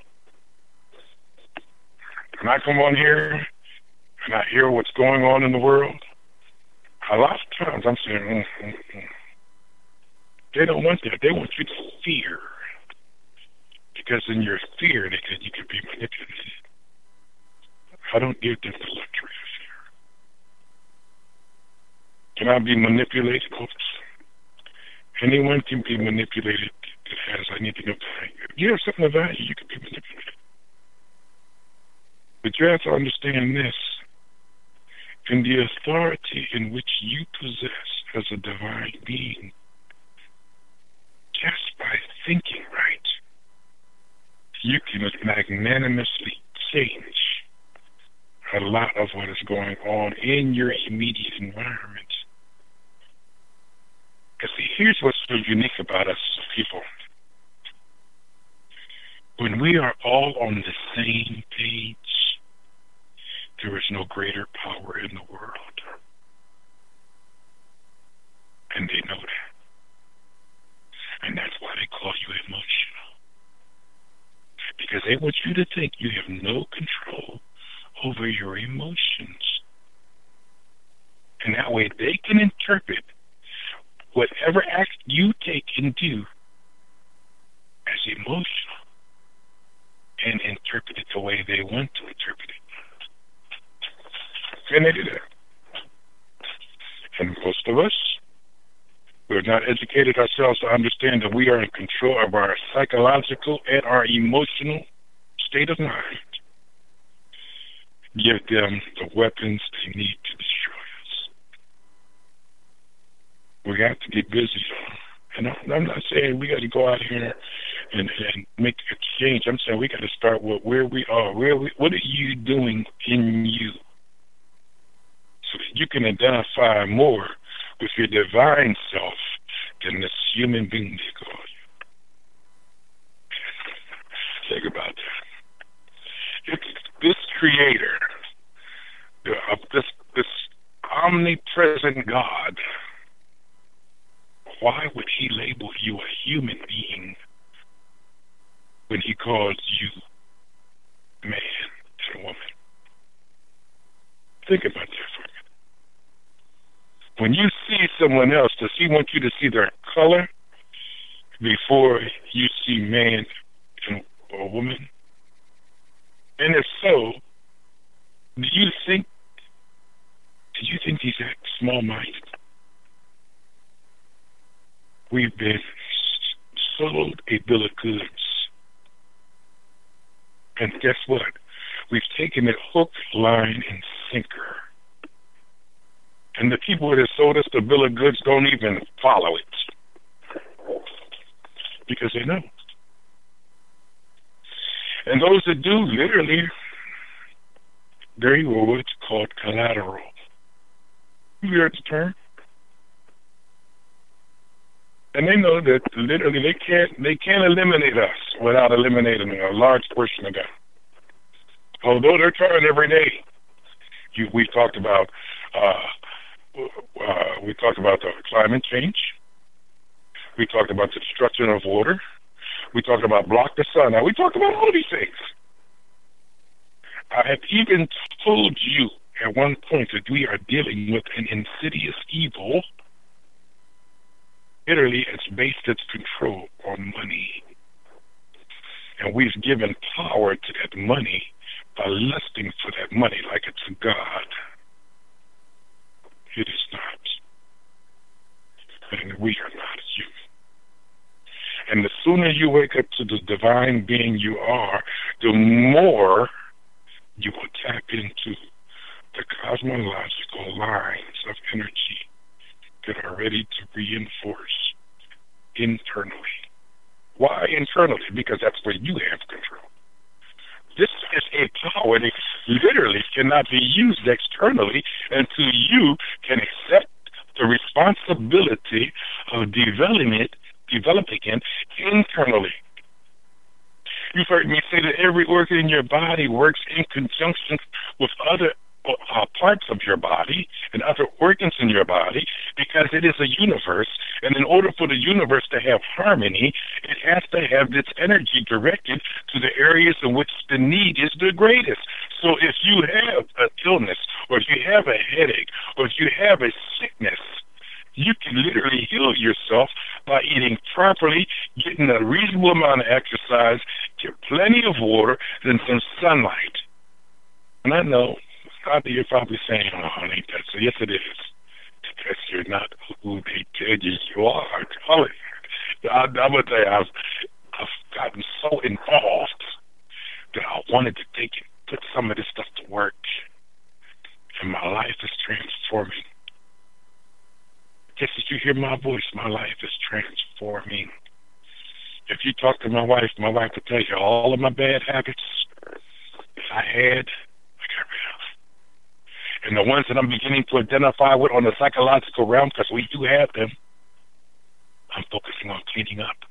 When I come on here and I hear what's going on in the world, a lot of times I'm saying, mm, mm, mm. They don't want that. They want you to fear. Because in your fear, they can, you can be manipulated. I don't give them the luxury of fear. Can I be manipulated, folks? Anyone can be manipulated that has anything of value. If you have something of value, you can be manipulated. But you have to understand this. In the authority in which you possess as a divine being, just by thinking right, you can magnanimously change a lot of what is going on in your immediate environment. Because see, here's what's so unique about us people. When we are all on the same page, there is no greater power in the world. And they know that. And that's why they call you emotional. Because they want you to think you have no control over your emotions. And that way they can interpret whatever act you take and do as emotional and interpret it the way they want to interpret it. And they do that. And most of us. We have not educated ourselves to understand that we are in control of our psychological and our emotional state of mind. Give them the weapons they need to destroy us. We have to get busy. And I'm not saying we got to go out here and, and make a change. I'm saying we got to start with where we are. Where we, what are you doing in you? So that you can identify more with your divine self than this human being they call you. Think about that. It's this creator, uh, this this omnipresent God, why would he label you a human being when he calls you man and woman? Think about that for a minute. When you see someone else, does he want you to see their color before you see man and or woman? And if so, do you think do you think he's that small-minded? We've been sold a bill of goods. And guess what? We've taken it hook, line, and sinker. And the people that sold us the bill of goods don't even follow it. Because they know. And those that do, literally, they're what's called collateral. You heard the term? And they know that literally they can't they can't eliminate us without eliminating a large portion of them. Although they're trying every day. You, we talked about uh, uh, we talked about the climate change. We talked about the destruction of water. We talked about block the sun. Now we talked about all these things. I have even told you at one point that we are dealing with an insidious evil. Literally, it's based its control on money. And we've given power to that money by lusting for that money like it's a god. It is not. And we are not human. And the sooner you wake up to the divine being you are, the more you will tap into the cosmological lines of energy that are ready to reinforce internally. Why internally? Because that's where you have control. This is a power that literally cannot be used externally until you can accept the responsibility of developing it, developing it internally. You've heard me say that every organ in your body works in conjunction with other uh, parts of your body and other organs in your body because it is a universe, and in order for the universe to have harmony, it has to have its energy directed to the areas in which the need is the greatest. So if you have an illness, or if you have a headache, or if you have a sickness, you can literally heal yourself by eating properly, getting a reasonable amount of exercise, get plenty of water, and some sunlight. And I know, you're probably saying, oh, honey, that's so. Yes, it is. Because you're not who they tell you you are. I, I'm going to tell you, I've, I've gotten so involved that I wanted to take it, put some of this stuff to work. And my life is transforming. Just as you hear my voice, my life is transforming. If you talk to my wife, my wife will tell you all of my bad habits that I had, I got rid of. And the ones that I'm beginning to identify with on the psychological realm, because we do have them, I'm focusing on cleaning up.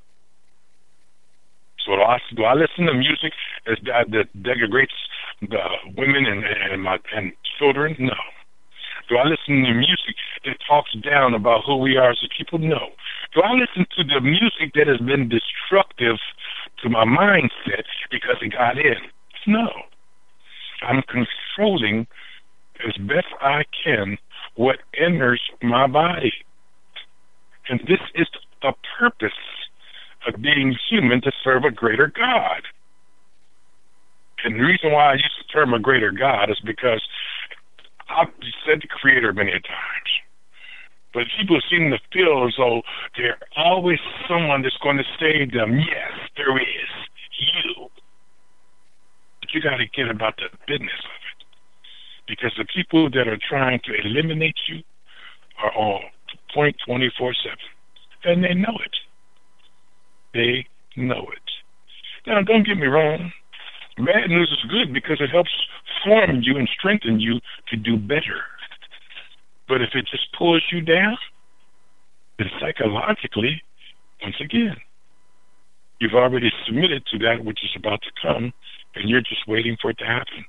So do I, do I listen to music that, that degrades the women and, and my and children? No. Do I listen to music that talks down about who we are as a people? No. Do I listen to the music that has been destructive to my mindset because it got in? No. I'm controlling as best I can what enters my body. And this is the purpose of being human, to serve a greater God. And the reason why I use the term a greater God is because I've said the Creator many times, But people seem to feel as though there's always someone that's going to save them. Yes, there is. You. But you got to get about the business of it. Because the people that are trying to eliminate you are on point twenty-four seven. And they know it. They know it. Now, don't get me wrong. Bad news is good because it helps form you and strengthen you to do better. But if it just pulls you down, then psychologically, once again, you've already submitted to that which is about to come, and you're just waiting for it to happen.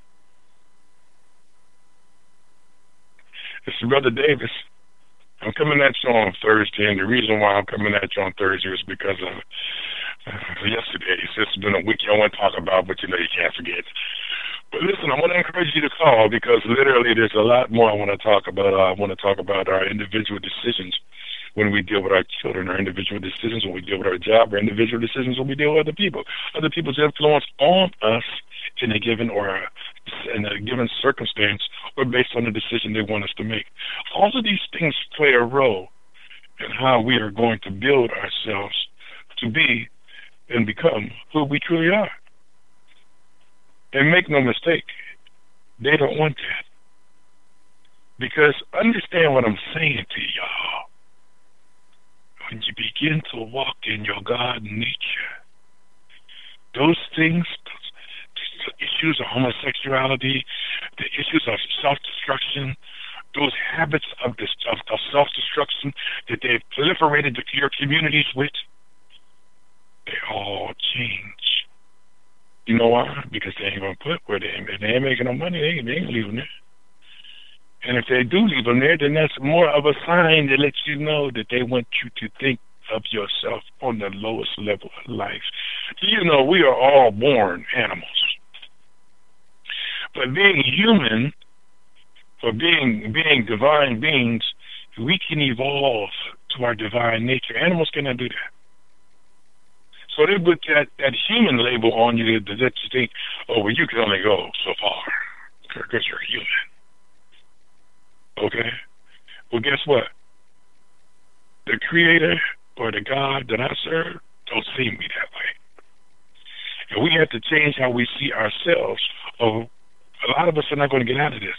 This is Brother Davis. I'm coming at you on Thursday, and the reason why I'm coming at you on Thursday is because of uh, yesterday. This has been a week I want to talk about, but you know you can't forget. But listen, I want to encourage you to call because literally there's a lot more I want to talk about. Uh, I want to talk about our individual decisions when we deal with our children, our individual decisions when we deal with our job, our individual decisions when we deal with other people, other people's influence on us in a given or a, in a given circumstance or based on the decision they want us to make. All of these things play a role in how we are going to build ourselves to be and become who we truly are. And make no mistake, they don't want that. Because understand what I'm saying to y'all. When you begin to walk in your God nature, those things, the issues of homosexuality, the issues of self-destruction, those habits of, this, of, of self-destruction that they've proliferated to your communities with, they all change. You know why? Because they ain't going to put where they ain't, they ain't making no money, they ain't, they ain't leaving there. And if they do leave them there, then that's more of a sign that lets you know that they want you to think of yourself on the lowest level of life. You know, we are all born animals. But being human, or being being divine beings, we can evolve to our divine nature. Animals cannot do that. So they put that, that human label on you that let you think, oh, well, you can only go so far because you're human. Okay? Well, guess what? The Creator or the God that I serve don't see me that way. And we have to change how we see ourselves, or a lot of us are not going to get out of this.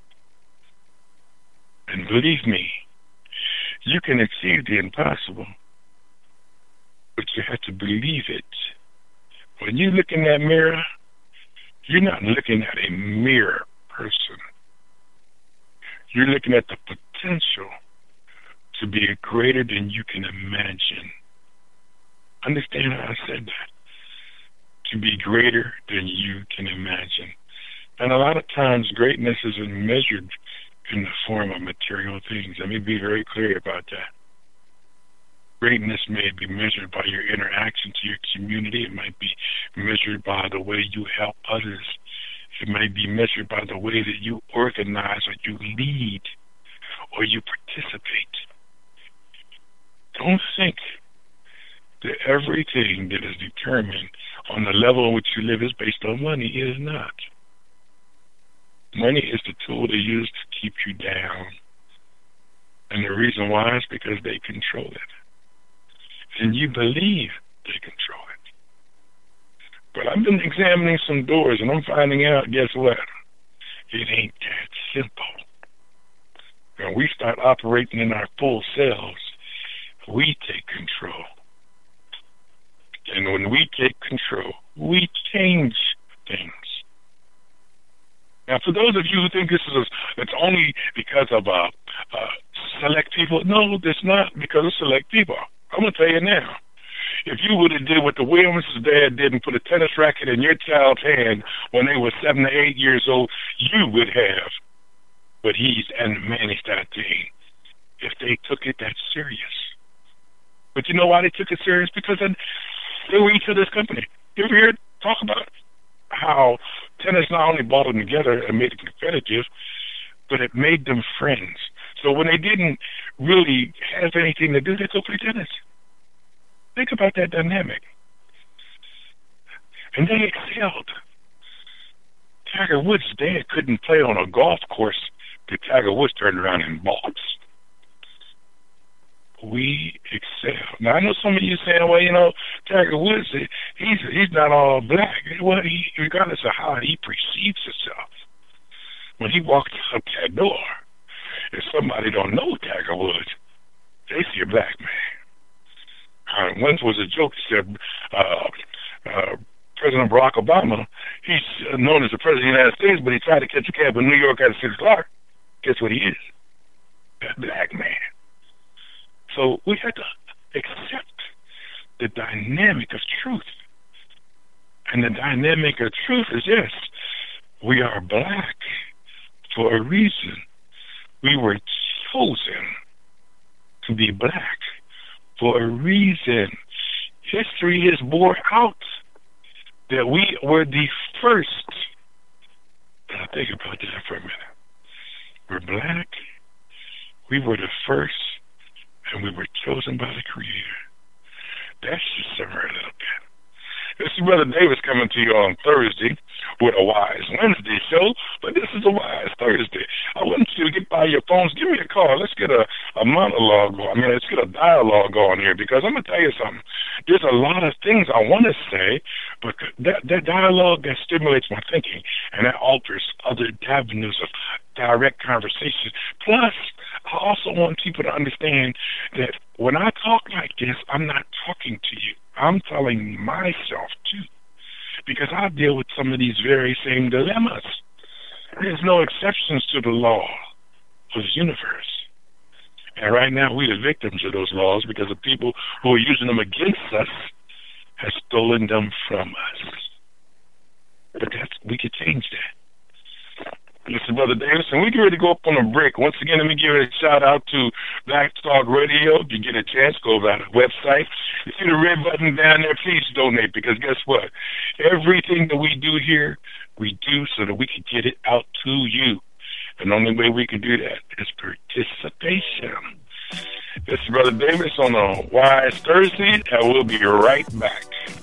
And believe me, you can achieve the impossible, but you have to believe it. When you look in that mirror, you're not looking at a mere person. You're looking at the potential to be greater than you can imagine. Understand how I said that? To be greater than you can imagine. And a lot of times greatness isn't measured in the form of material things. Let me be very clear about that. Greatness may be measured by your interaction to your community. It might be measured by the way you help others. It may be measured by the way that you organize or you lead or you participate. Don't think that everything that is determined on the level in which you live is based on money. It is not. Money is the tool they use to keep you down. And the reason why is because they control it. And you believe they control it. But I've been examining some doors, and I'm finding out, guess what? It ain't that simple. When we start operating in our full selves, we take control. And when we take control, we change things. Now, for those of you who think this is a, it's only because of uh, uh, select people, no, it's not because of select people. I'm going to tell you now. If you would have did what the Williams' dad did and put a tennis racket in your child's hand when they were seven or eight years old, you would have what he's and managed that thing if they took it that serious. But you know why they took it serious? Because they were each other's company. You ever hear talk about how tennis not only brought them together and made it competitive, but it made them friends. So when they didn't really have anything to do, they'd go play tennis. Think about that dynamic. And they excelled. Tiger Woods' dad couldn't play on a golf course that Tiger Woods turned around and bought. we excel. Now, I know some of you saying, well, you know, Tiger Woods, he's he's not all black. Well, he, regardless of how he perceives himself, when he walks out that door, if somebody don't know Tiger Woods, they see a black man. Uh, once was a joke. He said, uh, uh, President Barack Obama, he's known as the President of the United States, but he tried to catch a cab in New York at six o'clock. Guess what he is? A black man. So we had to accept the dynamic of truth. And the dynamic of truth is, yes, we are black for a reason. We were chosen to be black for a reason. History has borne out that we were the first. Now think about that for a minute. We're black. We were the first, and we were chosen by the Creator. That should simmer a little bit. This is Brother Davis coming to you on Thursday with a Wise Wednesday show, but this is a Wise Thursday. I want you to get by your phones. Give me a call. Let's get a, a monologue going. I mean, let's get a dialogue going here, because I'm going to tell you something. There's a lot of things I want to say, but that, that dialogue, that stimulates my thinking, and that alters other avenues of direct conversation. Plus, I also want people to understand that when I talk like this, I'm not talking to you. I'm telling myself, too, because I deal with some of these very same dilemmas. There's no exceptions to the law of the universe. And right now, we're the victims of those laws because the people who are using them against us have stolen them from us. But that's, we could change that. This is Brother Davis, and we get ready to go up on a break. Once again, let me give a shout-out to Black Talk Radio. If you get a chance, go over to the website. You see the red button down there, please donate, because guess what? Everything that we do here, we do so that we can get it out to you. And the only way we can do that is participation. This is Brother Davis on a Wise Thursday, and we'll be right back.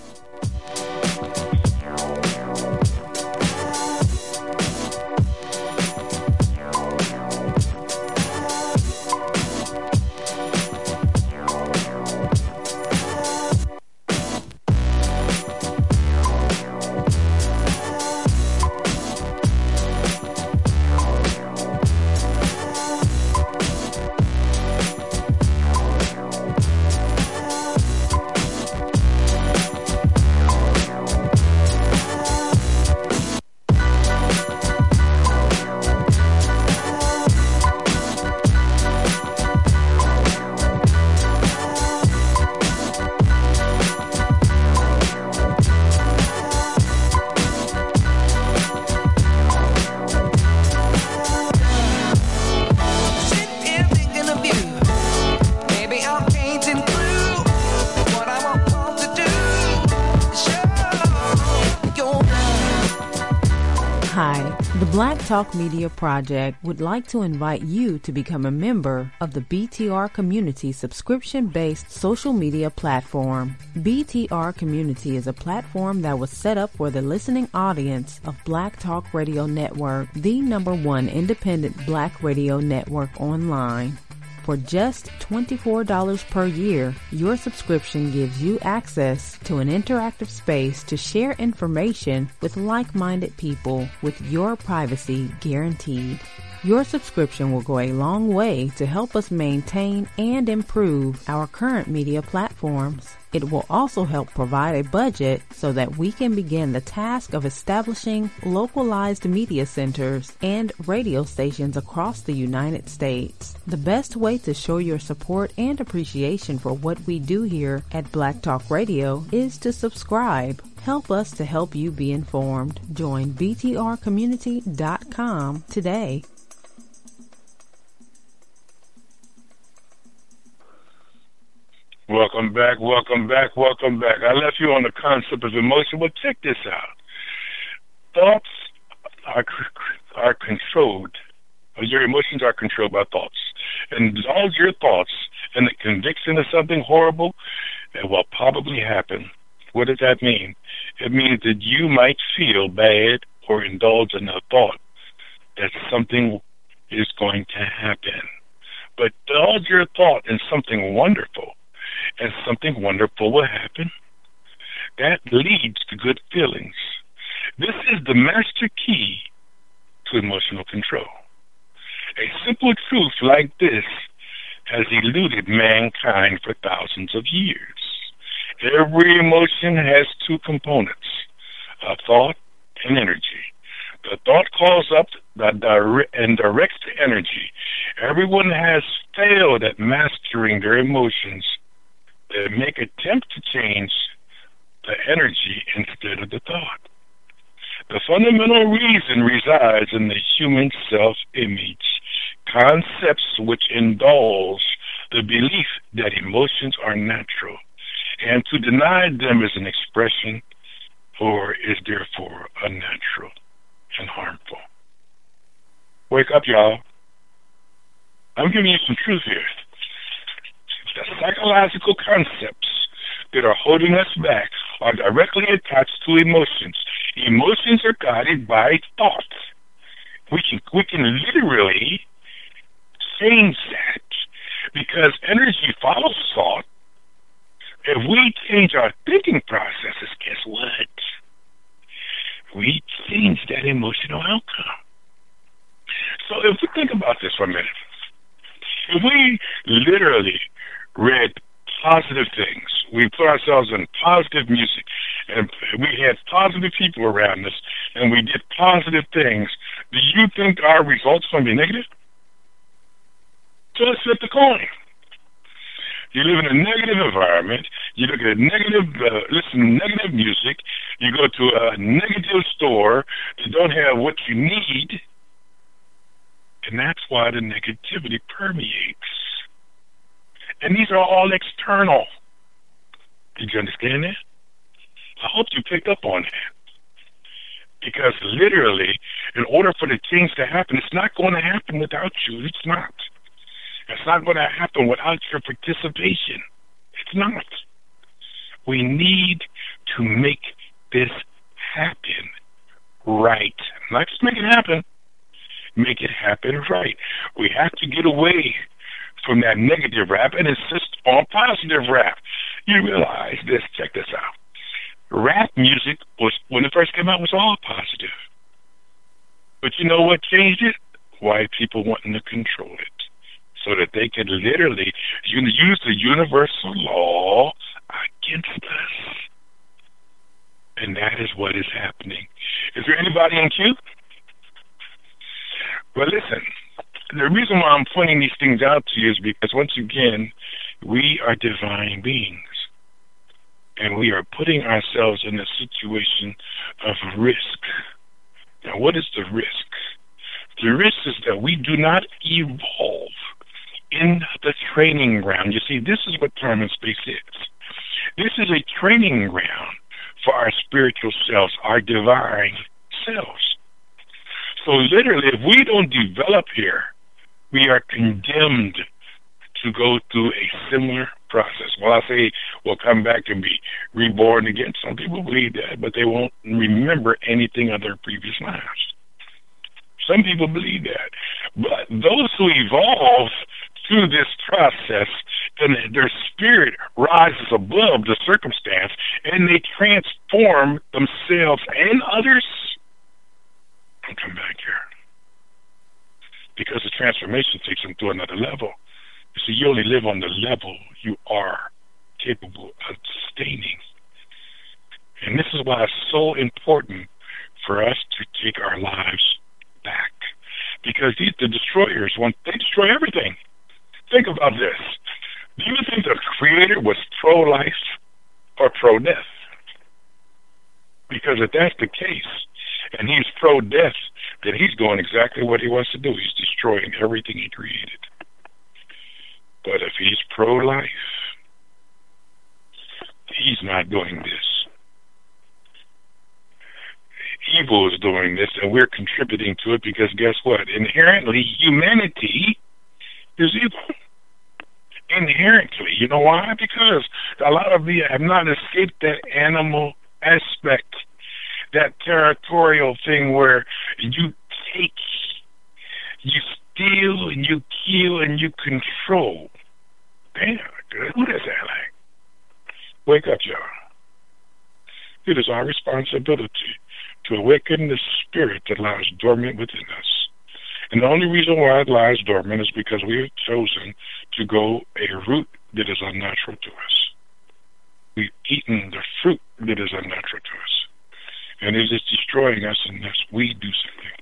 Black Talk Media Project would like to invite you to become a member of the B T R Community subscription-based social media platform. B T R Community is a platform that was set up for the listening audience of Black Talk Radio Network, the number one independent black radio network online. For just twenty-four dollars per year, your subscription gives you access to an interactive space to share information with like-minded people with your privacy guaranteed. Your subscription will go a long way to help us maintain and improve our current media platforms. It will also help provide a budget so that we can begin the task of establishing localized media centers and radio stations across the United States. The best way to show your support and appreciation for what we do here at Black Talk Radio is to subscribe. Help us to help you be informed. Join B T R community dot com today. Welcome back, welcome back, welcome back. I left you on the concept of emotion. Well, check this out. Thoughts are are controlled. Your emotions are controlled by thoughts. And all your thoughts and the conviction of something horrible that will probably happen. What does that mean? It means that you might feel bad or indulge in a thought that something is going to happen. but indulge your thought in something wonderful, and something wonderful will happen. That leads to good feelings. This is the master key to emotional control. A simple truth like this has eluded mankind for thousands of years. Every emotion has two components, a thought and energy. The thought calls up the dire- and directs the energy. Everyone has failed at mastering their emotions. They make attempts to change the energy instead of the thought. The fundamental reason resides in the human self-image, concepts which indulge the belief that emotions are natural, and to deny them is an expression or is therefore unnatural and harmful. Wake up, y'all. I'm giving you some truth here. The psychological concepts that are holding us back are directly attached to emotions. Emotions are guided by thoughts. We can, we can literally change that because energy follows thought. If we change our thinking processes, guess what? We change that emotional outcome. So if we think about this for a minute, if we literally read positive things, we put ourselves in positive music, and we had positive people around us, and we did positive things, do you think our results are going to be negative? So let's flip the coin. You live in a negative environment, you look at negative, uh, listen to negative music, you go to a negative store, you don't have what you need, and that's why the negativity permeates. And these are all external. Did you understand that? I hope you picked up on that. Because literally, in order for the change to happen, it's not going to happen without you. It's not. It's not going to happen without your participation. It's not. We need to make this happen right. Not just make it happen. Make it happen right. We have to get away from that negative rap and insist on positive rap. You realize this. Check this out. Rap music was, when it first came out, was all positive. But you know what changed it? White people wanting to control it so that they could literally use the universal law against us. And that is what is happening. Is there anybody in queue? Well, listen. The reason why I'm pointing these things out to you is because, once again, we are divine beings. And we are putting ourselves in a situation of risk. Now, what is the risk? The risk is that we do not evolve in the training ground. You see, this is what time and space is. This is a training ground for our spiritual selves, our divine selves. So literally, if we don't develop here, we are condemned to go through a similar process. Well, I say we'll come back and be reborn again. Some people believe that, but they won't remember anything of their previous lives. Some people believe that. But those who evolve through this process, and their spirit rises above the circumstance, and they transform themselves and others, and come back here. Because the transformation takes them to another level. You see, you only live on the level you are capable of sustaining. And this is why it's so important for us to take our lives back. Because these, the destroyers, want, they destroy everything. Think about this. Do you think the Creator was pro-life or pro-death? Because if that's the case, and he's pro-death, then he's doing exactly what he wants to do. He's destroying everything he created. But if he's pro-life, he's not doing this. Evil is doing this, and we're contributing to it because guess what? Inherently, humanity is evil. Inherently. You know why? Because a lot of you have not escaped that animal aspect, that territorial thing where you take, you steal and you kill and you control. Damn, who does that like? Wake up, y'all. It is our responsibility to awaken the spirit that lies dormant within us. And the only reason why it lies dormant is because we have chosen to go a route that is unnatural to us. We've eaten the fruit that is unnatural to us. And it is destroying us unless we do something.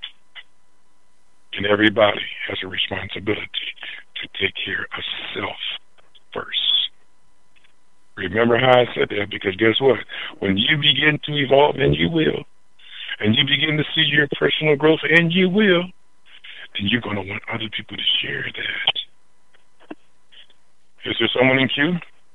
And everybody has a responsibility to take care of self first. Remember how I said that, because guess what? When you begin to evolve, and you will, and you begin to see your personal growth, and you will, then you're going to want other people to share that. Is there someone in queue?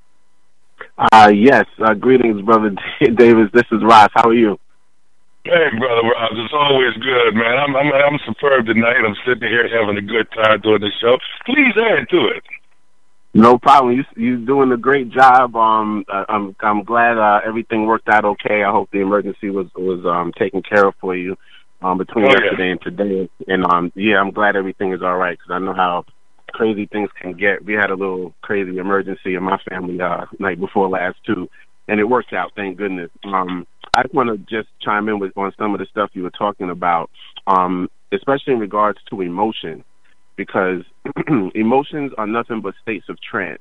Uh, yes. Uh, greetings, Brother Davis. This is Ross. How are you? Hey, Brother Ross. It's always good, man. I'm, I'm, I'm superb tonight. I'm sitting here having a good time doing the show. Please add to it. No problem. You, you're doing a great job. Um, I'm, I'm glad uh, everything worked out okay. I hope the emergency was was um, taken care of for you um, between oh, yesterday yeah. and today. And um, yeah, I'm glad everything is all right, because I know how crazy things can get. We had a little crazy emergency in my family uh, night before last too, and it worked out. Thank goodness. Um, I just want to just chime in with on some of the stuff you were talking about, um, especially in regards to emotion. Because emotions are nothing but states of trance.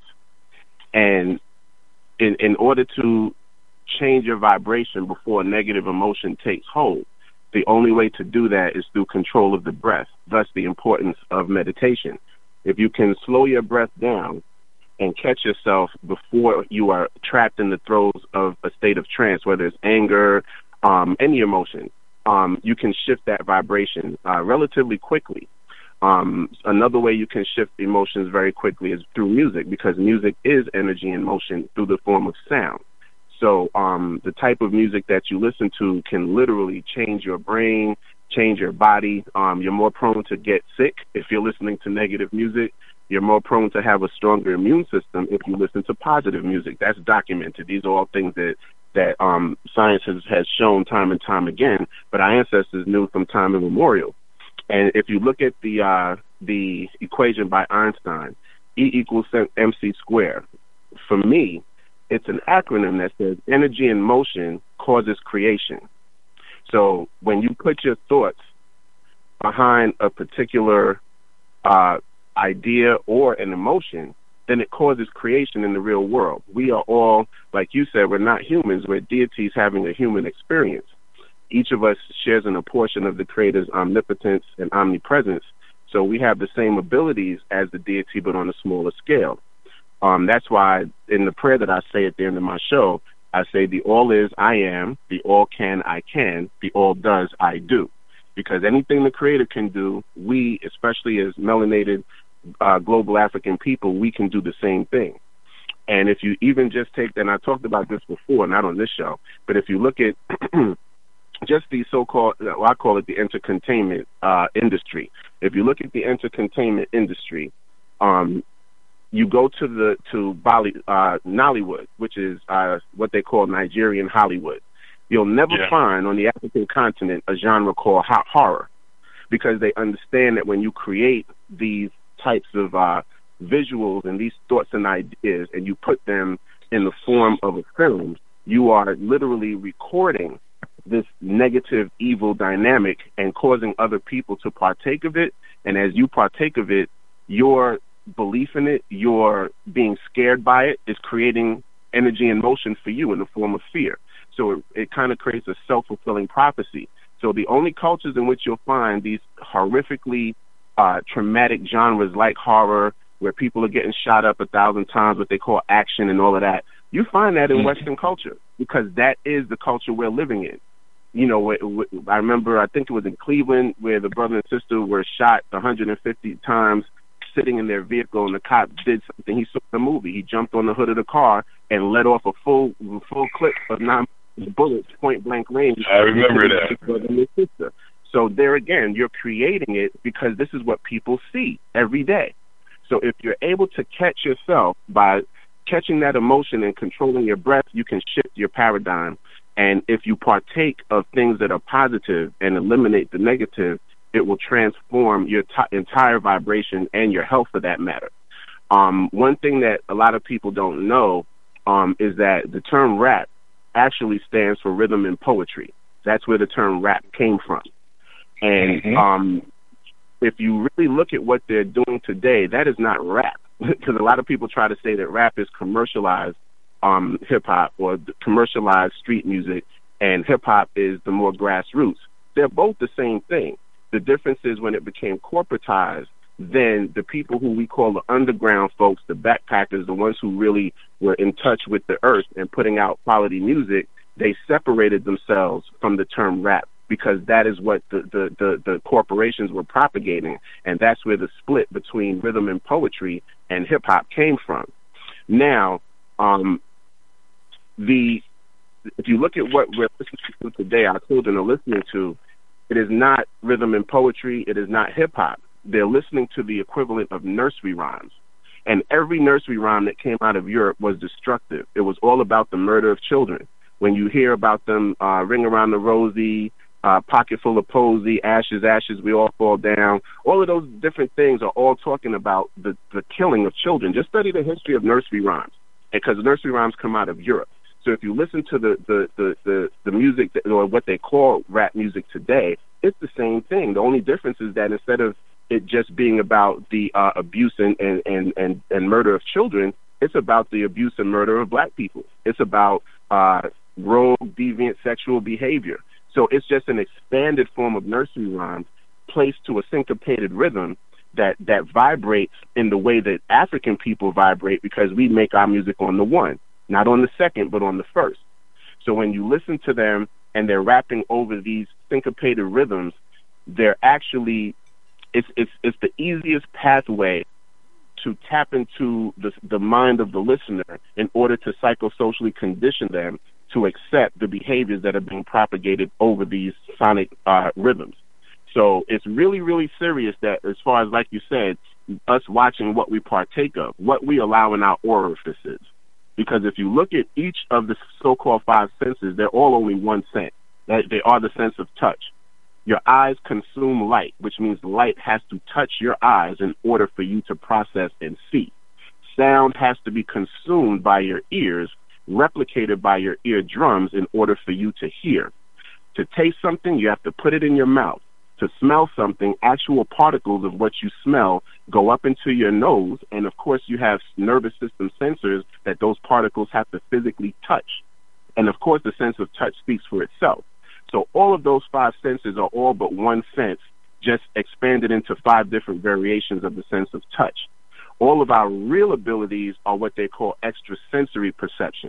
And in in order to change your vibration before a negative emotion takes hold, the only way to do that is through control of the breath, thus the importance of meditation. If you can slow your breath down and catch yourself before you are trapped in the throes of a state of trance, whether it's anger, um, any emotion, um, you can shift that vibration uh, relatively quickly. Um, another way you can shift emotions very quickly is through music, because music is energy in motion through the form of sound. So um, the type of music that you listen to can literally change your brain, change your body. Um, you're more prone to get sick if you're listening to negative music. You're more prone to have a stronger immune system if you listen to positive music. That's documented. These are all things that that um, science has, has shown time and time again, but our ancestors knew from time immemorial. And if you look at the uh, the equation by Einstein, E equals mc squared, for me, it's an acronym that says energy in motion causes creation. So when you put your thoughts behind a particular uh, idea or an emotion, then it causes creation in the real world. We are all, like you said, we're not humans. We're deities having a human experience. Each of us shares in a portion of the Creator's omnipotence and omnipresence, so we have the same abilities as the deity, but on a smaller scale. Um, that's why in the prayer that I say at the end of my show, I say the all is I am, the all can I can, the all does I do. Because anything the Creator can do, we, especially as melanated uh, global African people, we can do the same thing. And if you even just take, and I talked about this before, not on this show, but if you look at just the so-called, well, I call it the entertainment uh, industry. If you look at the entertainment industry, um, you go to the to Bolly, uh, Nollywood, which is uh, what they call Nigerian Hollywood. You'll never yeah. find on the African continent a genre called hot horror, because they understand that when you create these types of uh, visuals and these thoughts and ideas, and you put them in the form of a film, you are literally recording this negative, evil dynamic and causing other people to partake of it. And as you partake of it, your belief in it, your being scared by it, is creating energy in motion for you in the form of fear. So it, it kind of creates a self-fulfilling prophecy. So the only cultures in which you'll find these horrifically uh, traumatic genres like horror, where people are getting shot up a thousand times, what they call action and all of that, you find that in mm-hmm. Western culture, because that is the culture we're living in. You know, I remember, I think it was in Cleveland, where the brother and sister were shot one hundred fifty times sitting in their vehicle, and the cop did something. He saw the movie. He jumped on the hood of the car and let off a full full clip of nine bullets, point blank range. I remember that. Brother and sister. So there again, you're creating it because this is what people see every day. So if you're able to catch yourself by catching that emotion and controlling your breath, you can shift your paradigm. And if you partake of things that are positive and eliminate the negative, it will transform your t- entire vibration and your health for that matter. Um, one thing that a lot of people don't know um, is that the term rap actually stands for rhythm and poetry. That's where the term rap came from. And mm-hmm. um, if you really look at what they're doing today, that is not rap. Because a lot of people try to say that rap is commercialized um, hip-hop or commercialized street music, and hip-hop is the more grassroots. They're both the same thing. The difference is when it became corporatized, then the people who we call the underground folks, the backpackers, the ones who really were in touch with the earth and putting out quality music, they separated themselves from the term rap because that is what the, the, the, the corporations were propagating, and that's where the split between rhythm and poetry and hip-hop came from. Now, um, the if you look at what we're listening to today, our children are listening to, it is not rhythm and poetry, it is not hip-hop. They're listening to the equivalent of nursery rhymes. And every nursery rhyme that came out of Europe was destructive. It was all about the murder of children. When you hear about them, uh, Ring Around the Rosie, uh, Pocket Full of Posy, Ashes, Ashes, We All Fall Down, all of those different things are all talking about the, the killing of children. Just study the history of nursery rhymes, because nursery rhymes come out of Europe. So if you listen to the, the, the, the, the music, that, or what they call rap music today, it's the same thing. The only difference is that instead of it just being about the uh, abuse and, and, and, and, and murder of children, it's about the abuse and murder of black people. It's about uh, rogue, deviant sexual behavior. So it's just an expanded form of nursery rhymes placed to a syncopated rhythm that, that vibrates in the way that African people vibrate, because we make our music on the one, not on the second, but on the first. So when you listen to them and they're rapping over these syncopated rhythms, they're actually It's, it's it's the easiest pathway to tap into the the mind of the listener in order to psychosocially condition them to accept the behaviors that are being propagated over these sonic uh, rhythms. So it's really, really serious that, as far as, like you said, us watching what we partake of, what we allow in our orifices. Because if you look at each of the so-called five senses, they're all only one sense. They are the sense of touch. Your eyes consume light, which means light has to touch your eyes in order for you to process and see. Sound has to be consumed by your ears, replicated by your eardrums in order for you to hear. To taste something, you have to put it in your mouth. To smell something, actual particles of what you smell go up into your nose, and of course you have nervous system sensors that those particles have to physically touch. And of course the sense of touch speaks for itself. So all of those five senses are all but one sense, just expanded into five different variations of the sense of touch. All of our real abilities are what they call extrasensory perception.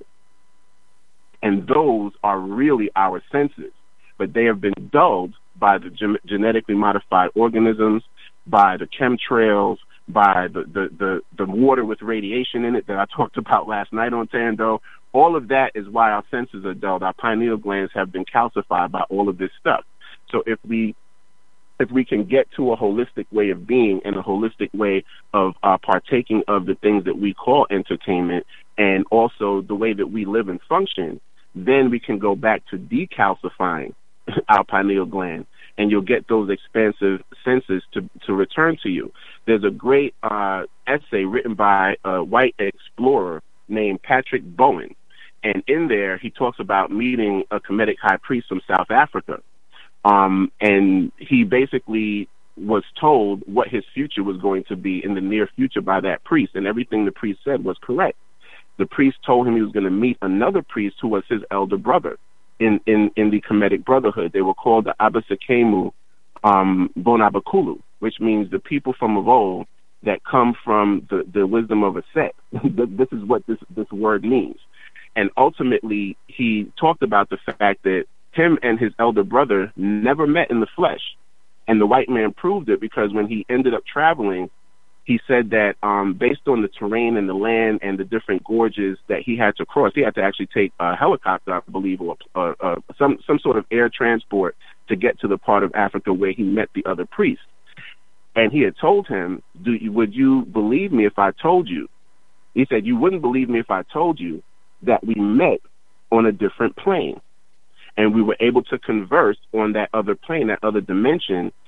And those are really our senses. But they have been dulled by the gen- genetically modified organisms, by the chemtrails, by the, the, the, the water with radiation in it that I talked about last night on Tando. All of that is why our senses are dulled. Our pineal glands have been calcified by all of this stuff. So if we if we can get to a holistic way of being and a holistic way of uh, partaking of the things that we call entertainment, and also the way that we live and function, then we can go back to decalcifying our pineal gland, and you'll get those expansive senses to, to return to you. There's a great uh, essay written by a white explorer named Patrick Bowen, and in there he talks about meeting a Kemetic high priest from South Africa. Um, and he basically was told what his future was going to be in the near future by that priest, and everything the priest said was correct. The priest told him he was going to meet another priest who was his elder brother in, in, in the Kemetic Brotherhood. They were called the Abasekemu um, Bonabakulu, which means the people from of old that come from the, the wisdom of a set. This is what this, this word means. And ultimately, he talked about the fact that him and his elder brother never met in the flesh. And the white man proved it, because when he ended up traveling, he said that um, based on the terrain and the land and the different gorges that he had to cross, he had to actually take a helicopter, I believe, or uh, uh, some, some sort of air transport to get to the part of Africa where he met the other priest. And he had told him, Do you, would you believe me if I told you? He said, you wouldn't believe me if I told you that we met on a different plane. And we were able to converse on that other plane, that other dimension,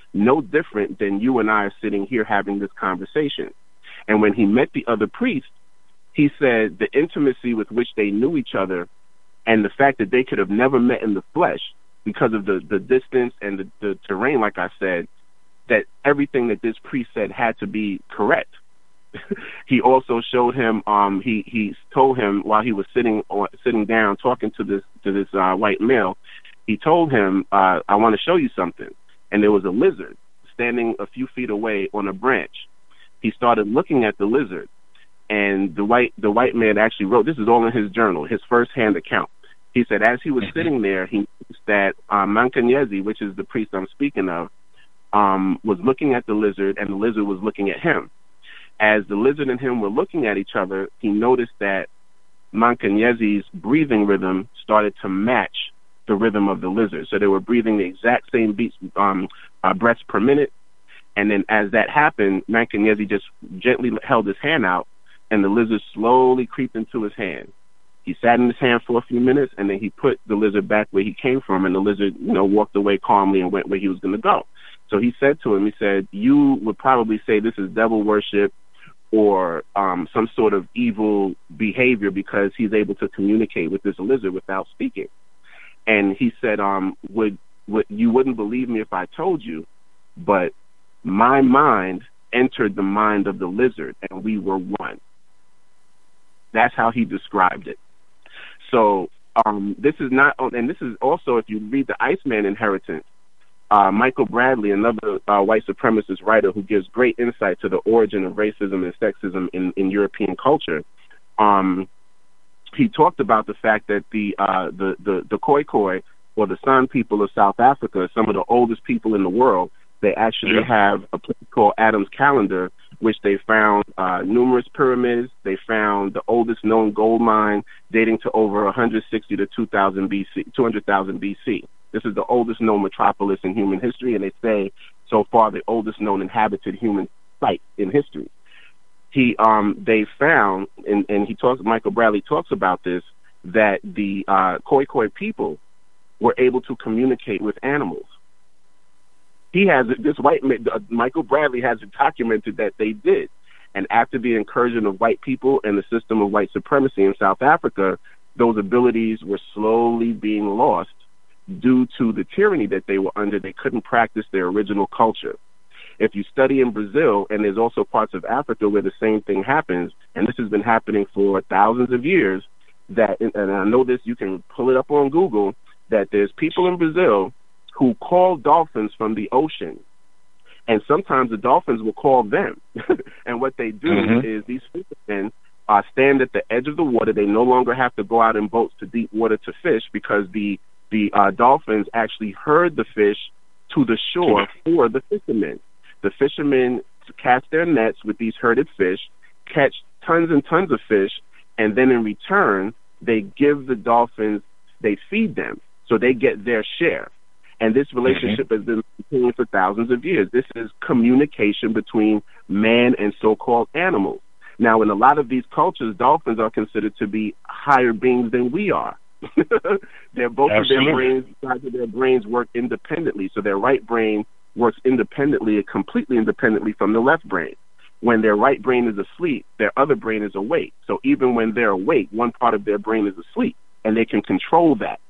no different than you and I are sitting here having this conversation. And when he met the other priest, he said the intimacy with which they knew each other and the fact that they could have never met in the flesh because of the, the distance and the, the terrain, like I said, that everything that this priest said had to be correct. He also showed him, um, he, he told him while he was sitting on, sitting down talking to this to this uh, white male, he told him, uh, I want to show you something. And there was a lizard standing a few feet away on a branch. He started looking at the lizard, and the white the white man actually wrote, this is all in his journal, his first-hand account. He said as he was sitting there, he noticed that uh, Mankanyezi, which is the priest I'm speaking of, um, was looking at the lizard, and the lizard was looking at him. As the lizard and him were looking at each other, he noticed that Mankanyezi's breathing rhythm started to match the rhythm of the lizard. So they were breathing the exact same beats, um, uh, breaths per minute. And then as that happened, Mankanyezi just gently held his hand out, and the lizard slowly creeped into his hand. He sat in his hand for a few minutes, and then he put the lizard back where he came from, and the lizard, you know, walked away calmly and went where he was going to go. So he said to him, he said, you would probably say this is devil worship or um, some sort of evil behavior because he's able to communicate with this lizard without speaking. And he said, um, would, would you wouldn't believe me if I told you, but my mind entered the mind of the lizard, and we were one. That's how he described it. So um, this is not, and this is also, if you read the Iceman Inheritance, uh, Michael Bradley, another uh, white supremacist writer who gives great insight to the origin of racism and sexism in, in European culture, um, he talked about the fact that the, uh, the, the, the Khoikhoi, or the San people of South Africa, some of the oldest people in the world, they actually yeah. have a place called Adam's Calendar, which they found uh, numerous pyramids. They found the oldest known gold mine dating to over one hundred sixty to two thousand B C, two hundred thousand B C. This is the oldest known metropolis in human history, and they say so far the oldest known inhabited human site in history. He, um, they found, and, and he talks, Michael Bradley talks about this, that the uh, Khoikhoi people were able to communicate with animals. He has this white uh, Michael Bradley has it documented that they did, and after the incursion of white people and the system of white supremacy in South Africa, those abilities were slowly being lost due to the tyranny that they were under. They couldn't practice their original culture. If you study in Brazil, and there's also parts of Africa where the same thing happens, and this has been happening for thousands of years, that, and I know this, you can pull it up on Google, that there's people in Brazil who call dolphins from the ocean, and sometimes the dolphins will call them. And what they do mm-hmm. is these fishermen uh, stand at the edge of the water. They no longer have to go out in boats to deep water to fish because the the uh, dolphins actually herd the fish to the shore for the fishermen. The fishermen cast their nets with these herded fish, catch tons and tons of fish, and then in return, they give the dolphins, they feed them, so they get their share. And this relationship mm-hmm. has been continuing for thousands of years. This is communication between man and so-called animals. Now, in a lot of these cultures, dolphins are considered to be higher beings than we are. They're both of their brains, sides of their brains work independently. So their right brain works independently, completely independently from the left brain. When their right brain is asleep, their other brain is awake. So even when they're awake, one part of their brain is asleep, and they can control that.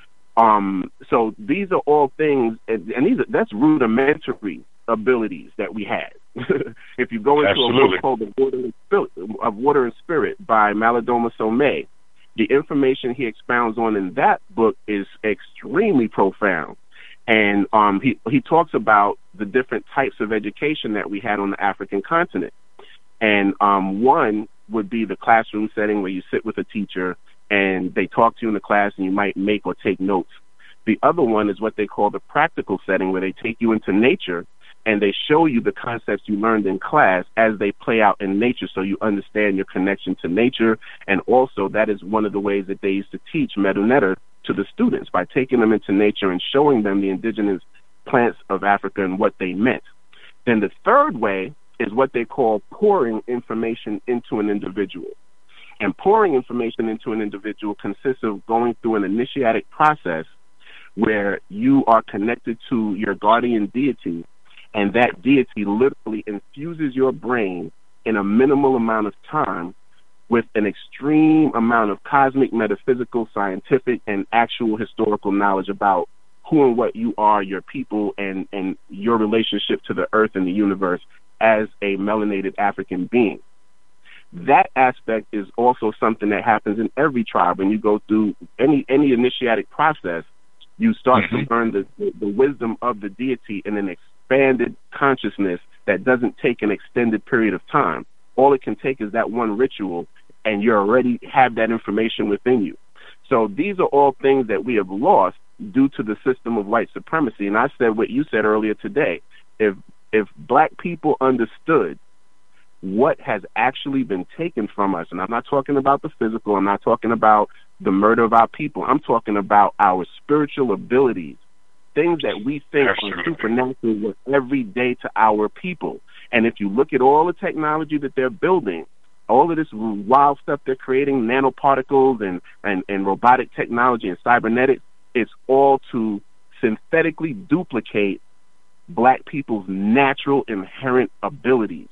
Um, so these are all things, and, and these are, that's rudimentary abilities that we had. If you go into Absolutely. a book called The Water and Spirit, of Water and Spirit by Malidoma Somé, the information he expounds on in that book is extremely profound. And um, he, he talks about the different types of education that we had on the African continent. And um, one would be the classroom setting where you sit with a teacher and they talk to you in the class and you might make or take notes. The other one is what they call the practical setting, where they take you into nature and they show you the concepts you learned in class as they play out in nature, so you understand your connection to nature. And also that is one of the ways that they used to teach Medu to the students, by taking them into nature and showing them the indigenous plants of Africa and what they meant. Then the third way is what they call pouring information into an individual. And pouring information into an individual consists of going through an initiatic process where you are connected to your guardian deity, and that deity literally infuses your brain in a minimal amount of time with an extreme amount of cosmic, metaphysical, scientific, and actual historical knowledge about who and what you are, your people, and, and your relationship to the earth and the universe as a melanated African being. That aspect is also something that happens in every tribe. When you go through any any initiatic process, you start mm-hmm. to learn the, the, the wisdom of the deity in an expanded consciousness that doesn't take an extended period of time. All it can take is that one ritual, and you already have that information within you. So these are all things that we have lost due to the system of white supremacy. And I said what you said earlier today. If if black people understood what has actually been taken from us, and I'm not talking about the physical, I'm not talking about the murder of our people, I'm talking about our spiritual abilities, things that we think Absolutely. Are supernatural were every day to our people. And if you look at all the technology that they're building, all of this wild stuff they're creating, nanoparticles and, and, and robotic technology and cybernetics, it's all to synthetically duplicate black people's natural inherent abilities.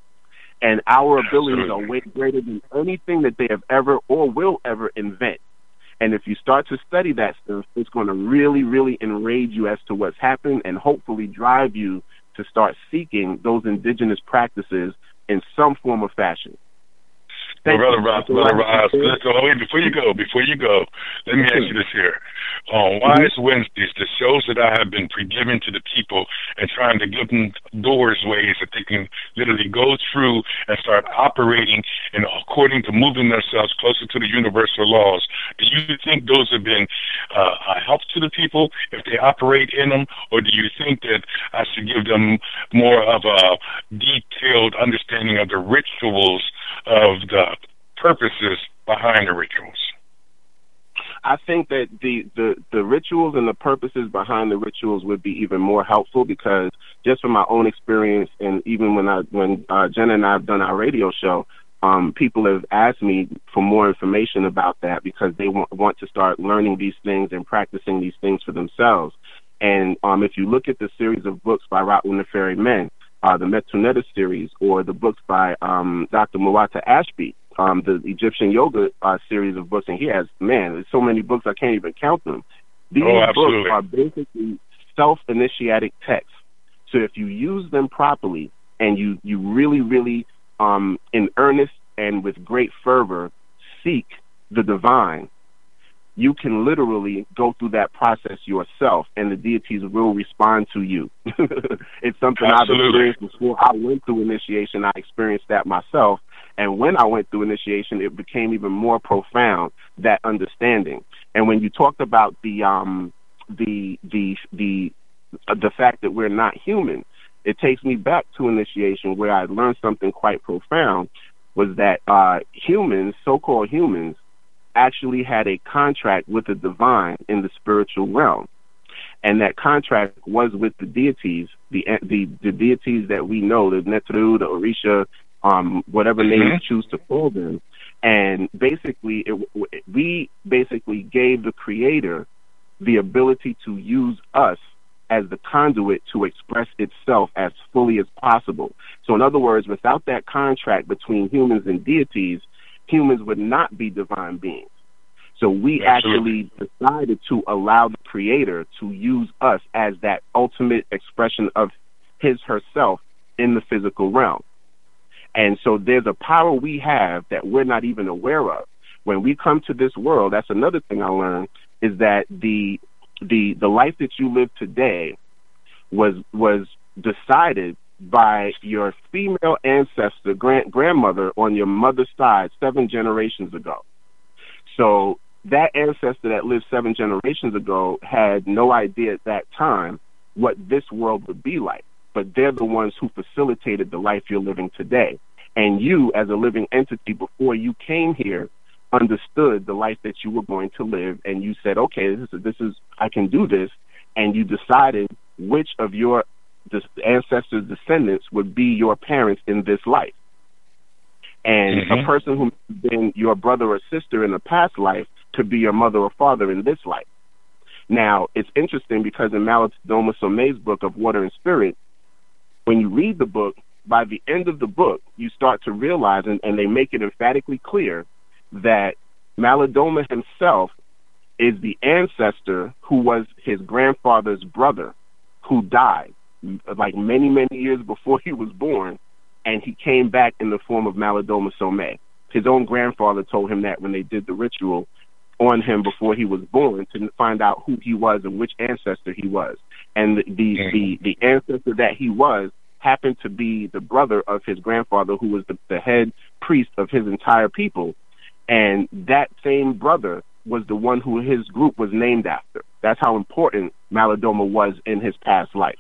And our abilities Absolutely. Are way greater than anything that they have ever or will ever invent. And if you start to study that stuff, it's going to really, really enrage you as to what's happened and hopefully drive you to start seeking those indigenous practices in some form or fashion. Well, Brother Ross, Brother Ross, let's go. Wait, before you go, before you go, let me ask you this here. On Wise Wednesdays, the shows that I have been giving to the people and trying to give them doors ways that they can literally go through and start operating and according to moving themselves closer to the universal laws, do you think those have been uh, a help to the people if they operate in them, or do you think that I should give them more of a detailed understanding of the rituals of the purposes behind the rituals? I think that the, the, the rituals and the purposes behind the rituals would be even more helpful, because just from my own experience, and even when I when uh, Jenna and I have done our radio show, um, people have asked me for more information about that because they want, want to start learning these things and practicing these things for themselves. And um, if you look at the series of books by Ratu Neferi Men, uh, the Metuneta series, or the books by um, Doctor Muata Ashby, Um, the Egyptian yoga uh, series of books, and he has, man, there's so many books I can't even count them. These oh, books are basically self-initiatic texts. So if you use them properly and you, you really, really, um, in earnest and with great fervor, seek the divine, you can literally go through that process yourself, and the deities will respond to you. It's something Absolutely. I've experienced before I went through initiation. I experienced that myself. And when I went through initiation, it became even more profound, that understanding. And when you talked about the um, the the the uh, the fact that we're not human, it takes me back to initiation, where I learned something quite profound, was that uh, humans, so-called humans, actually had a contract with the divine in the spiritual realm. And that contract was with the deities, the the, the deities that we know, the Netru, the Orisha, Um, whatever name mm-hmm. you choose to call them. And basically, it, we basically gave the Creator the ability to use us as the conduit to express itself as fully as possible. So in other words, without that contract between humans and deities, humans would not be divine beings. So we Absolutely. Actually decided to allow the Creator to use us as that ultimate expression of his herself in the physical realm. And so there's a power we have that we're not even aware of. When we come to this world, that's another thing I learned, is that the the the life that you live today was was decided by your female ancestor, grand, grandmother on your mother's side seven generations ago. So that ancestor that lived seven generations ago had no idea at that time what this world would be like. But they're the ones who facilitated the life you're living today. And you, as a living entity, before you came here, understood the life that you were going to live, and you said, okay, this is, this is I can do this, and you decided which of your ancestors' descendants would be your parents in this life. And mm-hmm. a person who has been your brother or sister in a past life could be your mother or father in this life. Now, it's interesting because in Malidoma Some's book of Water and Spirit, when you read the book, by the end of the book, you start to realize, and, and they make it emphatically clear, that Malidoma himself is the ancestor who was his grandfather's brother, who died like many, many years before he was born, and he came back in the form of Malidoma Somé. His own grandfather told him that when they did the ritual on him before he was born, to find out who he was and which ancestor he was. And the the, the, the ancestor that he was happened to be the brother of his grandfather, who was the, the head priest of his entire people. And that same brother was the one who his group was named after. That's how important Malidoma was in his past life.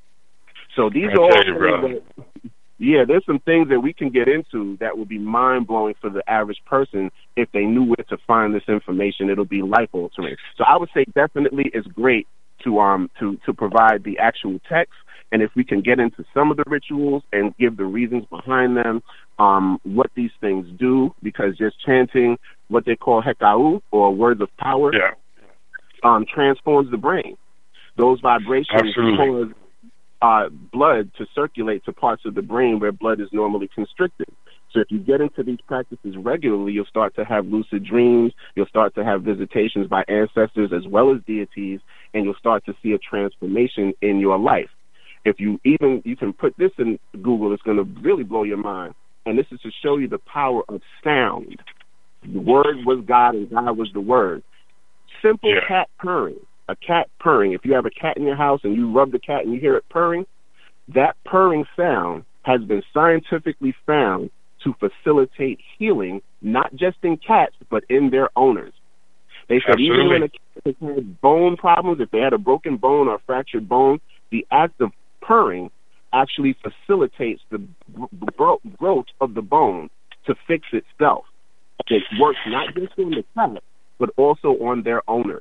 So these I are all you, things that, yeah, there's some things that we can get into that would be mind-blowing for the average person if they knew where to find this information. It'll be life-altering. So I would say definitely it's great to um to, to provide the actual text, and if we can get into some of the rituals and give the reasons behind them, um, what these things do, because just chanting what they call hekau, or words of power, yeah. um, transforms the brain. Those vibrations Absolutely. cause uh, blood to circulate to parts of the brain where blood is normally constricted. So if you get into these practices regularly, you'll start to have lucid dreams, you'll start to have visitations by ancestors as well as deities, and you'll start to see a transformation in your life. If you even, you can put this in Google, it's going to really blow your mind. And this is to show you the power of sound. The Word was God and God was the Word. Simple yeah. cat purring. A cat purring. If you have a cat in your house and you rub the cat and you hear it purring, that purring sound has been scientifically found to facilitate healing, not just in cats, but in their owners. They said Absolutely. even when a cat had bone problems, if they had a broken bone or a fractured bone, the act of purring actually facilitates the gro- growth of the bone to fix itself. It works not just on the cat, but also on their owner.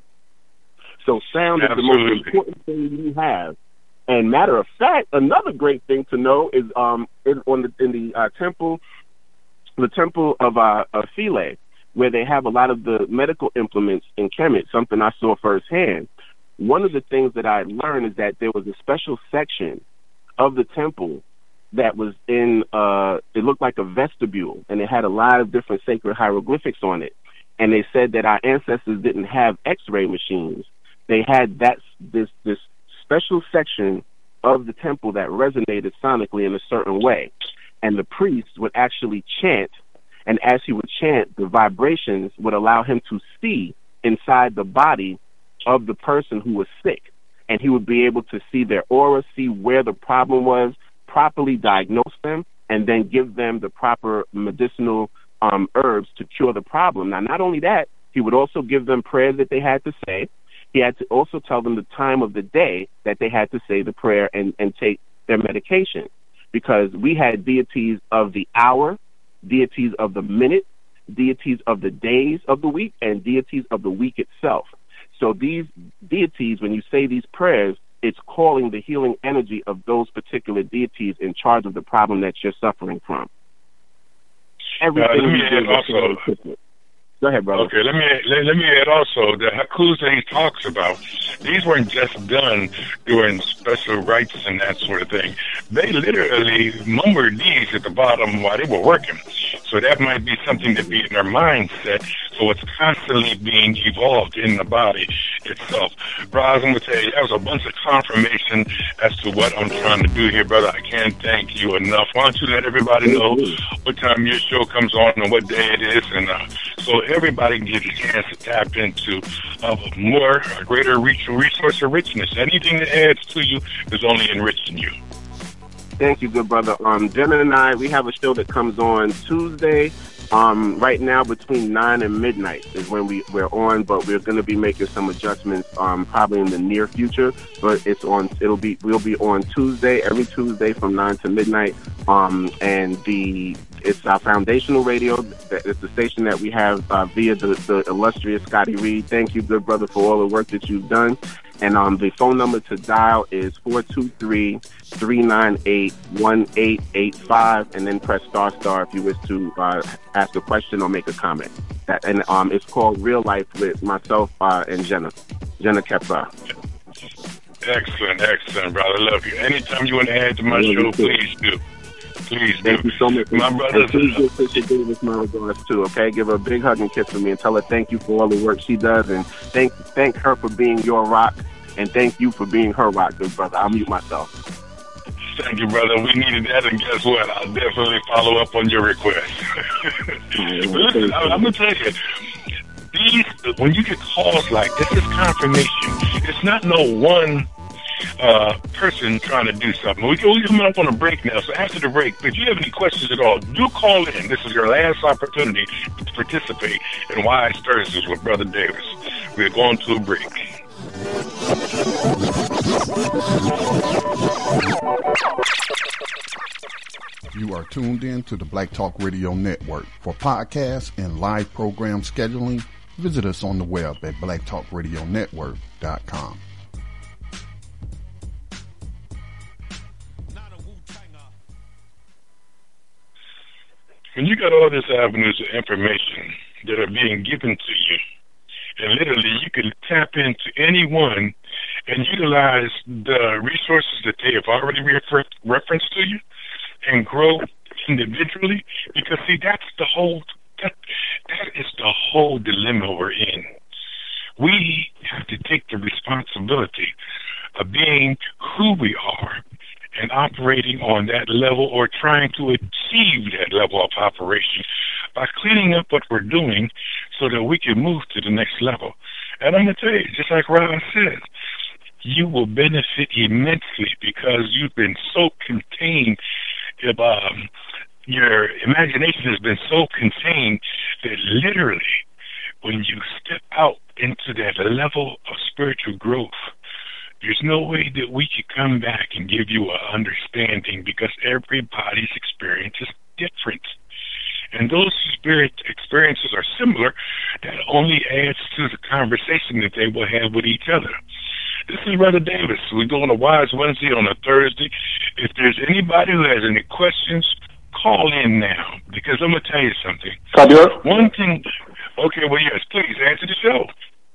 So sound Absolutely. is the most important thing you have. And matter of fact, another great thing to know is um in, on the, in the uh, temple, the temple of uh, of Philae, where they have a lot of the medical implements in Kemet, something I saw firsthand. One of the things that I learned is that there was a special section of the temple that was in, uh, it looked like a vestibule, and it had a lot of different sacred hieroglyphics on it. And they said that our ancestors didn't have X-ray machines. They had that this this special section of the temple that resonated sonically in a certain way. And the priest would actually chant, and as he would chant, the vibrations would allow him to see inside the body of the person who was sick. And he would be able to see their aura, see where the problem was, properly diagnose them, and then give them the proper medicinal um, herbs to cure the problem. Now, not only that, he would also give them prayers that they had to say. He had to also tell them the time of the day that they had to say the prayer and, and take their medication. Because we had deities of the hour, deities of the minute, deities of the days of the week, and deities of the week itself. So these deities, when you say these prayers, it's calling the healing energy of those particular deities in charge of the problem that you're suffering from. Everything uh, let me you add also. do. Go ahead, brother. Okay, let me let, let me add also the hakus that he talks about. These weren't just done during special rites and that sort of thing. They literally mumbled these at the bottom while they were working. So that might be something to be in their mindset. So it's constantly being evolved in the body itself. Roz, I'm going to tell you, that was a bunch of confirmation as to what I'm trying to do here, brother. I can't thank you enough. Why don't you let everybody know what time your show comes on and what day it is, and uh, so everybody can get a chance to tap into uh, more, a greater reach, resource of richness. Anything that adds to you is only enriching you. Thank you, good brother. Um, Jenna and I, we have a show that comes on Tuesday. Um, right now, between nine and midnight is when we, we're on, but we're going to be making some adjustments um, probably in the near future. But it's on. It'll be we'll be on Tuesday, every Tuesday from nine to midnight. Um, and the it's our foundational radio. It's the station that we have uh, via the, the illustrious Scotty Reed. Thank you, good brother, for all the work that you've done. And um, the phone number to dial is four two three, three nine eight, one eight eight five, and then press star star if you wish to uh, ask a question or make a comment. That, and um, it's called Real Life with myself uh, and Jenna, Jenna Kepler. Excellent, excellent, brother. Love you. Anytime you want to add to my show, please do. Please do. Thank you so much. My brother. Please give Sister Davis my regards too, okay? Give her a big hug and kiss for me and tell her thank you for all the work she does, and thank thank her for being your rock, and thank you for being her rock, good brother. I'll mute myself. Thank you, brother. We needed that, and guess what? I'll definitely follow up on your request. Listen, I'm going to tell you, these, when you get calls like this, is confirmation. It's not no one uh, person trying to do something. We're coming up on a break now, so after the break, if you have any questions at all, do call in. This is your last opportunity to participate in Wise Thursdays with Brother Davis. We're going to a break. You are tuned in to the Black Talk Radio Network. For podcasts and live program scheduling, visit us on the web at black talk radio network dot com. When you got all these avenues of information that are being given to you, and literally you can tap into anyone and utilize the resources that they have already refer- referenced to you and grow individually, because see, that's the whole, that, that is the whole dilemma we're in. We have to take the responsibility of being who we are and operating on that level, or trying to achieve that level of operation by cleaning up what we're doing so that we can move to the next level. And I'm going to tell you, just like Ron said, you will benefit immensely because you've been so contained. Um, your imagination has been so contained that literally when you step out into that level of spiritual growth, there's no way that we could come back and give you an understanding, because everybody's experience is different. And those spirit experiences are similar. That only adds to the conversation that they will have with each other. This is Brother Davis. We're doing a Wise Wednesday on a Thursday. If there's anybody who has any questions, call in now, because I'm going to tell you something. Can I do it? One thing. Okay, well, yes, please answer the show.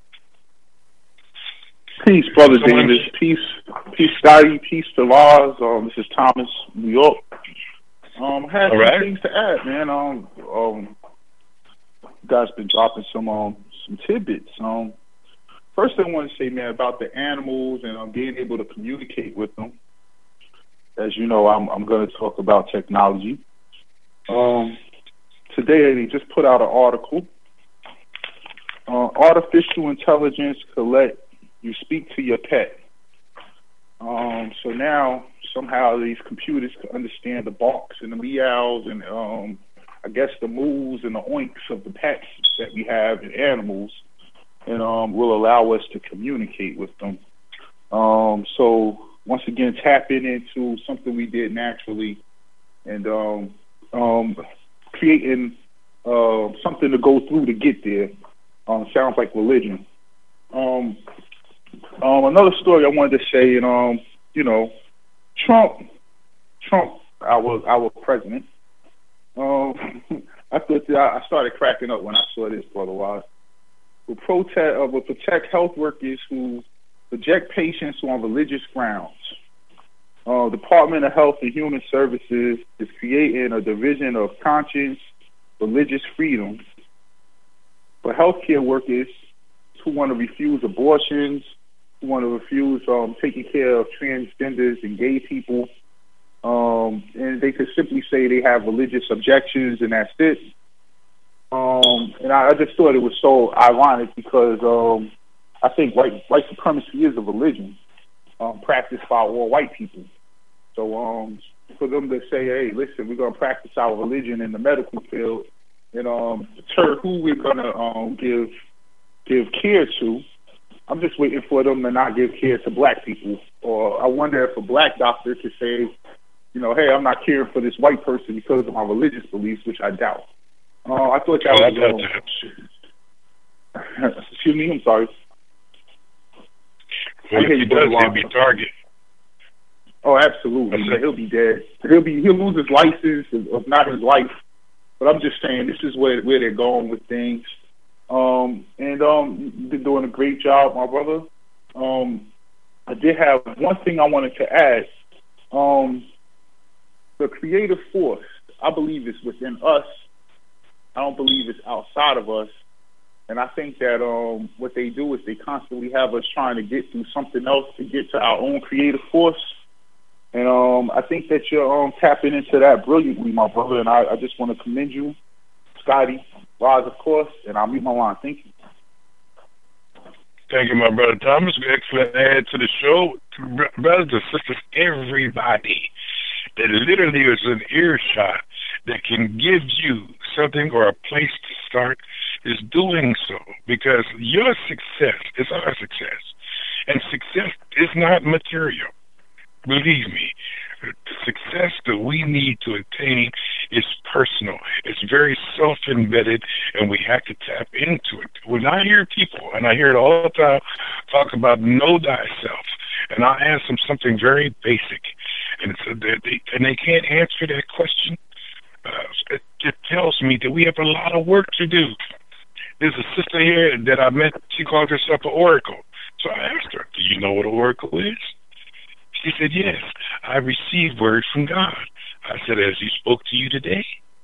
Peace, Brother Davis. Peace, peace, Scotty. Peace to Lars. Um, this is Thomas, New York. Um, I had All some right. things to add, man. Um, um, you guys been dropping some um some tidbits. Um, first I want to say, man, about the animals and um, being able to communicate with them. As you know, I'm I'm going to talk about technology. Um, today they just put out an article. Uh, artificial intelligence could let you speak to your pet. Um, so now somehow these computers can understand the barks and the meows and um, I guess the moos and the oinks of the pets that we have in animals, and um, will allow us to communicate with them. Um, so once again, tapping into something we did naturally, and um, um, creating uh, something to go through to get there. Um, sounds like religion. Um, um, another story I wanted to say, and um, you know, Trump, Trump, our our president. Um, I thought that I started cracking up when I saw this, brother Wise. Will protest, uh, will protect health workers who reject patients on religious grounds. Uh, Department of Health and Human Services is creating a division of conscience, religious freedom for healthcare workers who want to refuse abortions, who want to refuse um, taking care of transgenders and gay people. Um, and they could simply say they have religious objections, and that's it. Um, and I, I just thought it was so ironic because um, I think white, white supremacy is a religion um, practiced by all white people. So um, for them to say, hey, listen, we're going to practice our religion in the medical field and um, deter who we're going to um, give give care to, I'm just waiting for them to not give care to black people. Or I wonder if a black doctor could say, you know, hey, I'm not caring for this white person because of my religious beliefs, which I doubt. Uh, I thought that oh, was... Um, excuse me, I'm sorry. Well, if he does, he'll be targeted. Oh, absolutely. Man. He'll be dead. He'll be he'll lose his license, if not his life. But I'm just saying, this is where where they're going with things. Um, and um, you've been doing a great job, my brother. Um, I did have one thing I wanted to add. Um, the creative force, I believe, is within us. I don't believe it's outside of us. And I think that um, what they do is they constantly have us trying to get through something else to get to our own creative force. And um, I think that you're um, tapping into that brilliantly, my brother. And I, I just want to commend you, Scotty, Roz, of course. And I'll mute my line. Thank you. Thank you, my brother Thomas. Excellent add to the show. Brothers and sisters, everybody that literally is an earshot that can give you something or a place to start is doing so, because your success is our success. And success is not material. Believe me, the success that we need to attain is personal. It's very self-embedded, and we have to tap into it. When I hear people, and I hear it all the time, talk about know thyself, and I ask them something very basic, and, so they, they, and they can't answer that question, uh, it, it tells me that we have a lot of work to do. There's a sister here that I met, she called herself an oracle. So I asked her, do you know what an oracle is? She said, yes, I received words from God. I said, has he spoke to you today?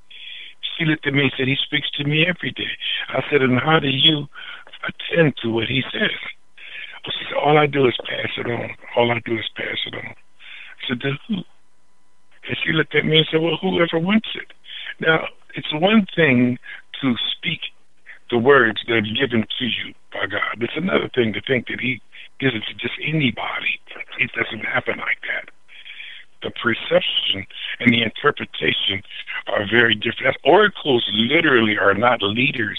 She looked at me and said, he speaks to me every day. I said, and how do you attend to what he says? Well, she said, all I do is pass it on. All I do is pass it on. I said, to who? And she looked at me and said, well, whoever wants it. Now, it's one thing to speak the words that are given to you by God. It's another thing to think that he gives it to just anybody. It doesn't happen like that. The perception and the interpretation are very different. Oracles literally are not leaders.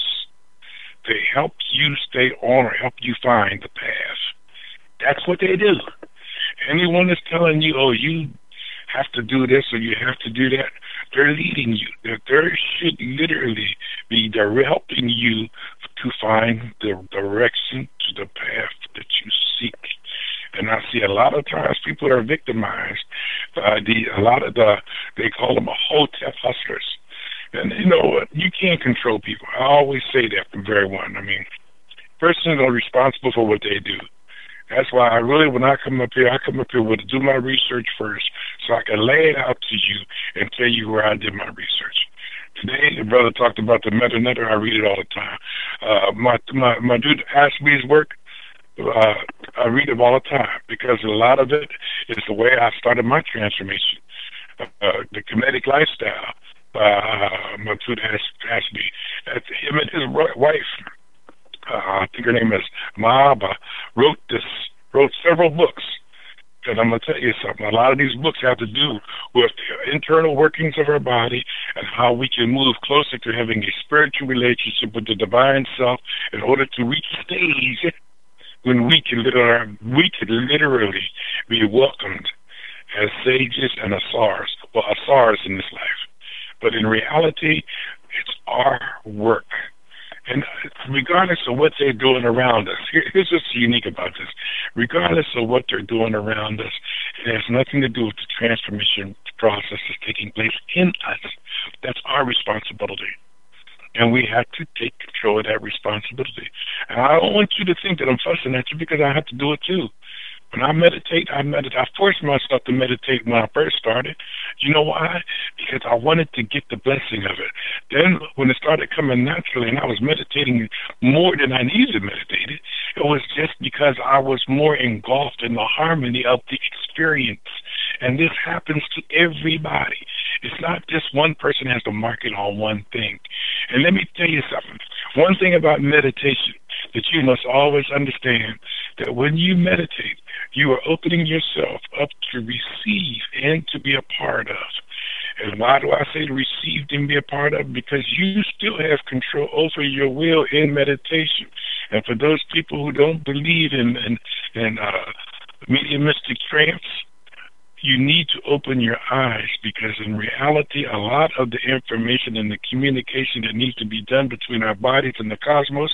They help you stay on or help you find the path. That's what they do. Anyone that's telling you, oh, you have to do this or you have to do that, they're leading you. They're, they should literally be helping you to find the direction to the path that you seek. And I see a lot of times people are victimized by the, a lot of the, they call them a hotep hustlers. And you know what? You can't control people. I always say that from very one. I mean, persons are responsible for what they do. That's why I really, when I come up here, I come up here with to do my research first so I can lay it out to you and tell you where I did my research. Today, the brother talked about the meta-netter. I read it all the time. Uh, my, my, my dude asked me his work. Uh, I read it all the time because a lot of it is the way I started my transformation. Uh, the Kinetic Lifestyle by uh, Masood Ashby. That's him and his wife. Uh, I think her name is Mahaba, wrote this, wrote several books. And I'm going to tell you something. A lot of these books have to do with the internal workings of our body and how we can move closer to having a spiritual relationship with the divine self in order to reach a stage when we can literally, we can literally be welcomed as sages and asars. Well, asars in this life. But in reality, it's our work. And regardless of what they're doing around us, here, here's what's unique about this. Regardless of what they're doing around us, it has nothing to do with the transformation process that's taking place in us. That's our responsibility. And we have to take control of that responsibility. And I don't want you to think that I'm fussing at you because I have to do it too. When I meditate, I meditate. I forced myself to meditate when I first started. You know why? Because I wanted to get the blessing of it. Then when it started coming naturally and I was meditating more than I needed to meditate, it was just because I was more engulfed in the harmony of the experience. And this happens to everybody. It's not just one person has to mark it on one thing. And let me tell you something. One thing about meditation that you must always understand, that when you meditate, you are opening yourself up to receive and to be a part of. And why do I say to receive and be a part of? Because you still have control over your will in meditation. And for those people who don't believe in, in, in uh, mediumistic trance, you need to open your eyes, because in reality, a lot of the information and the communication that needs to be done between our bodies and the cosmos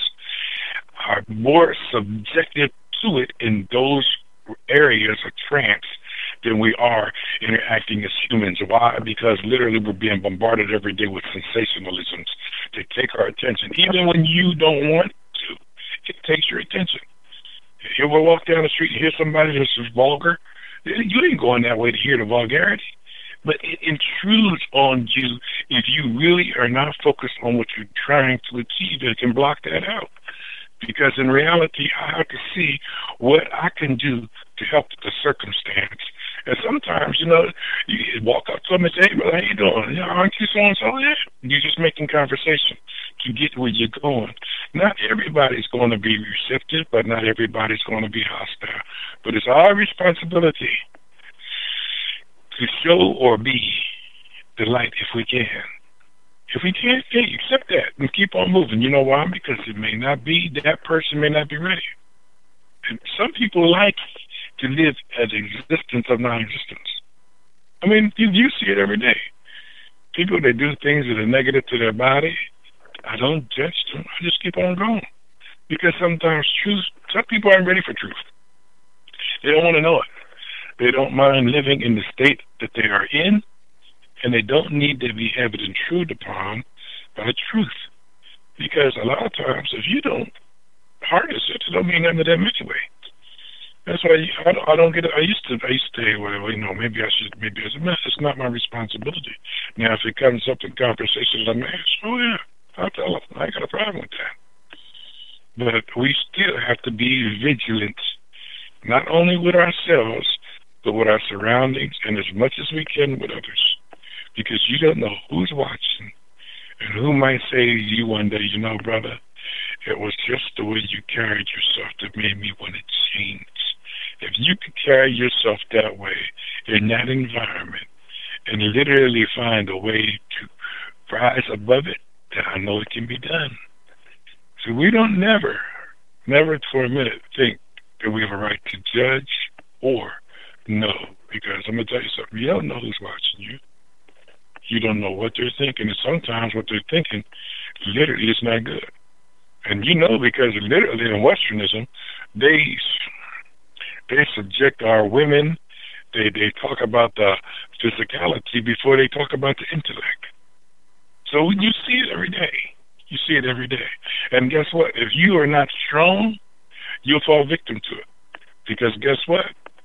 are more subjective to it in those areas of trance than we are interacting as humans. Why? Because literally we're being bombarded every day with sensationalisms to take our attention. Even when you don't want to, it takes your attention. You ever walk down the street and hear somebody that's vulgar? You ain't going that way to hear the vulgarity. But it intrudes on you if you really are not focused on what you're trying to achieve. It can block that out. Because in reality, I have to see what I can do to help the circumstance. And sometimes, you know, you walk up to them and say, hey, brother, how you doing? Yeah, aren't you so-and-so? Yeah. You're just making conversation to get where you're going. Not everybody's going to be receptive, but not everybody's going to be hostile. But it's our responsibility to show or be the light if we can. If we can't, hey, accept that and keep on moving. You know why? Because it may not be, that person may not be ready. And some people like to live an existence of non-existence. I mean, you, you see it every day. People that do things that are negative to their body, I don't judge them. I just keep on going. Because sometimes truth, some people aren't ready for truth. They don't want to know it. They don't mind living in the state that they are in, and they don't need to be heavy and intrude upon by truth. Because a lot of times, if you don't harness it, it don't mean nothing to them anyway. That's why I, I don't get it. I used to, I used to say, well, you know, maybe I should, maybe it's a mess. It's not my responsibility. Now, if it comes up in conversations, I'm asked, oh, yeah, I'll tell them. I ain't got a problem with that. But we still have to be vigilant, not only with ourselves, but with our surroundings and as much as we can with others. Because you don't know who's watching and who might say to you one day, you know, brother, it was just the way you carried yourself that made me want to change. If you could carry yourself that way in that environment and literally find a way to rise above it, then I know it can be done. So we don't never, never for a minute think that we have a right to judge or know. Because I'm going to tell you something, you don't know who's watching you. You don't know what they're thinking, and sometimes what they're thinking literally is not good. And you know, because literally in Westernism, they they subject our women, they they talk about the physicality before they talk about the intellect. So you see it every day. You see it every day. And guess what? If you are not strong, you'll fall victim to it. Because guess what?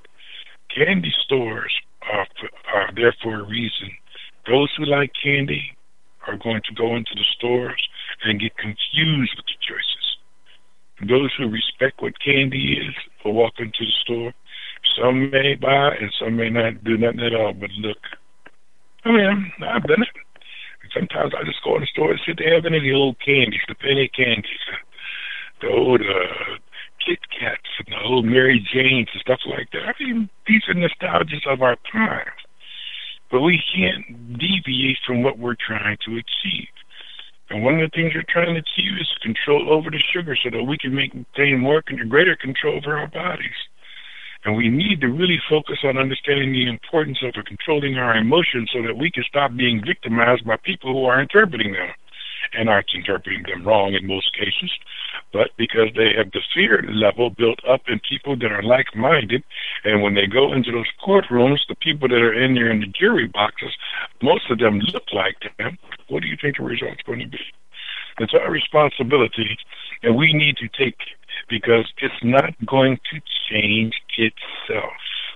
Candy stores are are there for a reason. Those who like candy are going to go into the stores and get confused with the choices. Those who respect what candy is will walk into the store. Some may buy and some may not do nothing at all but look. I mean, I've done it. Sometimes I just go in the store and sit there and have any of the old candies, the penny candies, the old uh, Kit Kats and the old Mary Janes and stuff like that. I mean, these are nostalgias of our time. But we can't deviate from what we're trying to achieve. And one of the things we're trying to achieve is control over the sugar so that we can maintain more, greater control over our bodies. And we need to really focus on understanding the importance of controlling our emotions so that we can stop being victimized by people who are interpreting them. And aren't interpreting them wrong in most cases, but because they have the fear level built up in people that are like-minded, and when they go into those courtrooms, the people that are in there in the jury boxes, most of them look like them. What do you think the result's going to be? It's our responsibility, and we need to take, because it's not going to change itself.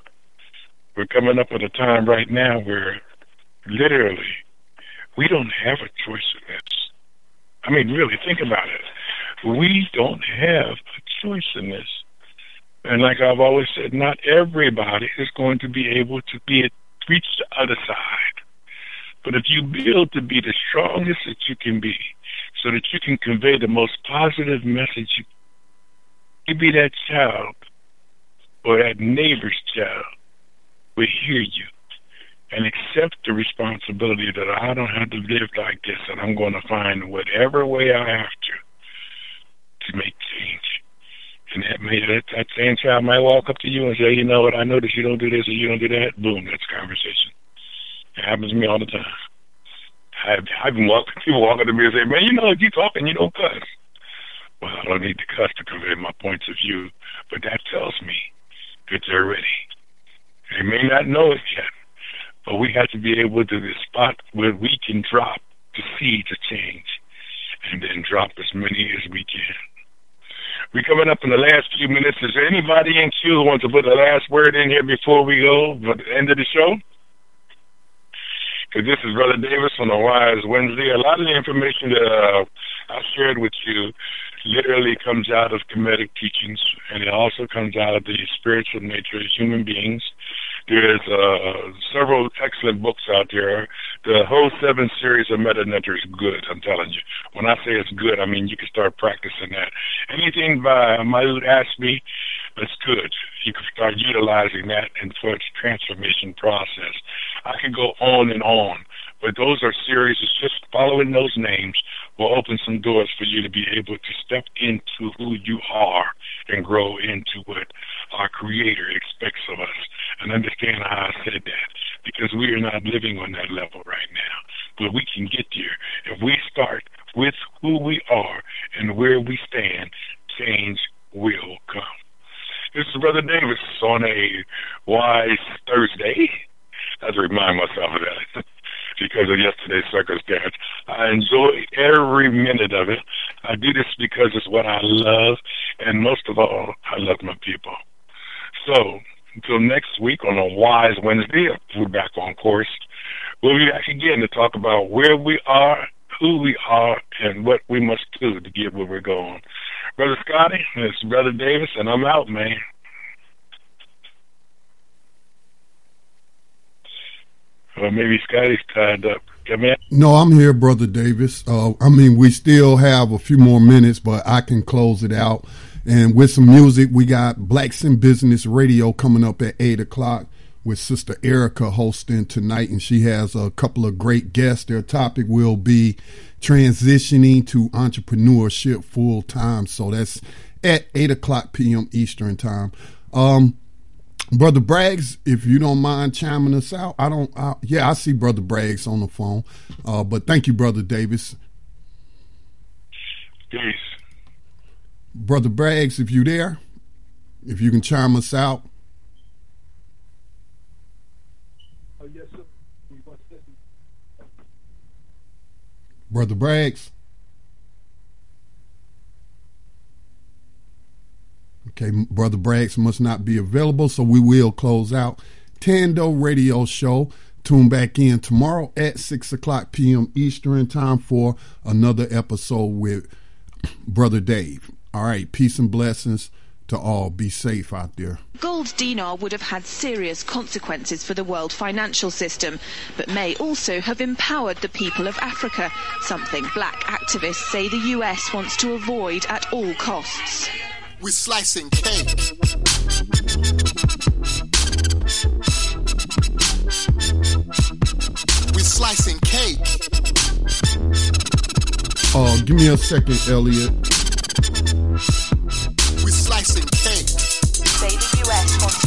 We're coming up at a time right now where literally we don't have a choice in this. I mean, really, think about it. We don't have a choice in this. And like I've always said, not everybody is going to be able to be at, reach the other side. But if you build to be the strongest that you can be, so that you can convey the most positive message, you maybe that child or that neighbor's child will hear you and accept the responsibility that I don't have to live like this, and I'm going to find whatever way I have to to make change. And that may that, that same child might walk up to you and say, you know what, I know that you don't do this or you don't do that. Boom, that's conversation. It happens to me all the time. I've, I've been walking, people walking to me and say, man, you know, if you talking, you don't cuss. Well, I don't need to cuss to convey my points of view, but that tells me that they're ready. They may not know it yet, but we have to be able to the spot where we can drop the seed to change and then drop as many as we can. We're coming up in the last few minutes. Is there anybody in queue who wants to put the last word in here before we go for the end of the show? Because this is Brother Davis on the Wise Wednesday. A lot of the information that uh, I shared with you literally comes out of Kemetic teachings, and it also comes out of the spiritual nature of human beings. There's uh, several excellent books out there. The whole seven series of Meta Nectar is good, I'm telling you. When I say it's good, I mean you can start practicing that. Anything by Mayoud Ashby, it's good. You can start utilizing that in for its transformation process. I could go on and on, but those are series. It's just following those names will open some doors for you to be able to step into who you are and grow into what our Creator expects of us. And understand how I said that, because we are not living on that level right now. But we can get there. If we start with who we are and where we stand, change will come. This is Brother Davis on a Wise Thursday. I have to remind myself of that because of yesterday's circumstance. I enjoy every minute of it. I do this because it's what I love, and most of all, I love my people. So, until next week on a Wise Wednesday, we're back on course. We'll be back again to talk about where we are, who we are, and what we must do to get where we're going. Brother Scotty, it's Brother Davis, and I'm out, man. Or maybe Scotty's tied up. Come in. No, I'm here, Brother Davis. Uh, I mean, we still have a few more minutes, but I can close it out. And with some music, we got Blacks in Business Radio coming up at eight o'clock with Sister Erica hosting tonight, and she has a couple of great guests. Their topic will be transitioning to entrepreneurship full time. So that's at eight o'clock p.m. Eastern time. Um, Brother Braggs, if you don't mind chiming us out. I don't, I, yeah, I see Brother Braggs on the phone. Uh, but thank you, Brother Davis. Peace. Brother Braggs, if you there, if you can chime us out. Oh, yes, sir. Brother Braggs. Okay, Brother Braggs must not be available, so we will close out Tando Radio Show. Tune back in tomorrow at six o'clock p.m. Eastern time for another episode with Brother Dave. All right, peace and blessings to all. Be safe out there. Gold dinar would have had serious consequences for the world financial system, but may also have empowered the people of Africa, something black activists say the U S wants to avoid at all costs. We're slicing cake. We're slicing cake. Oh, uh, give me a second, Elliot.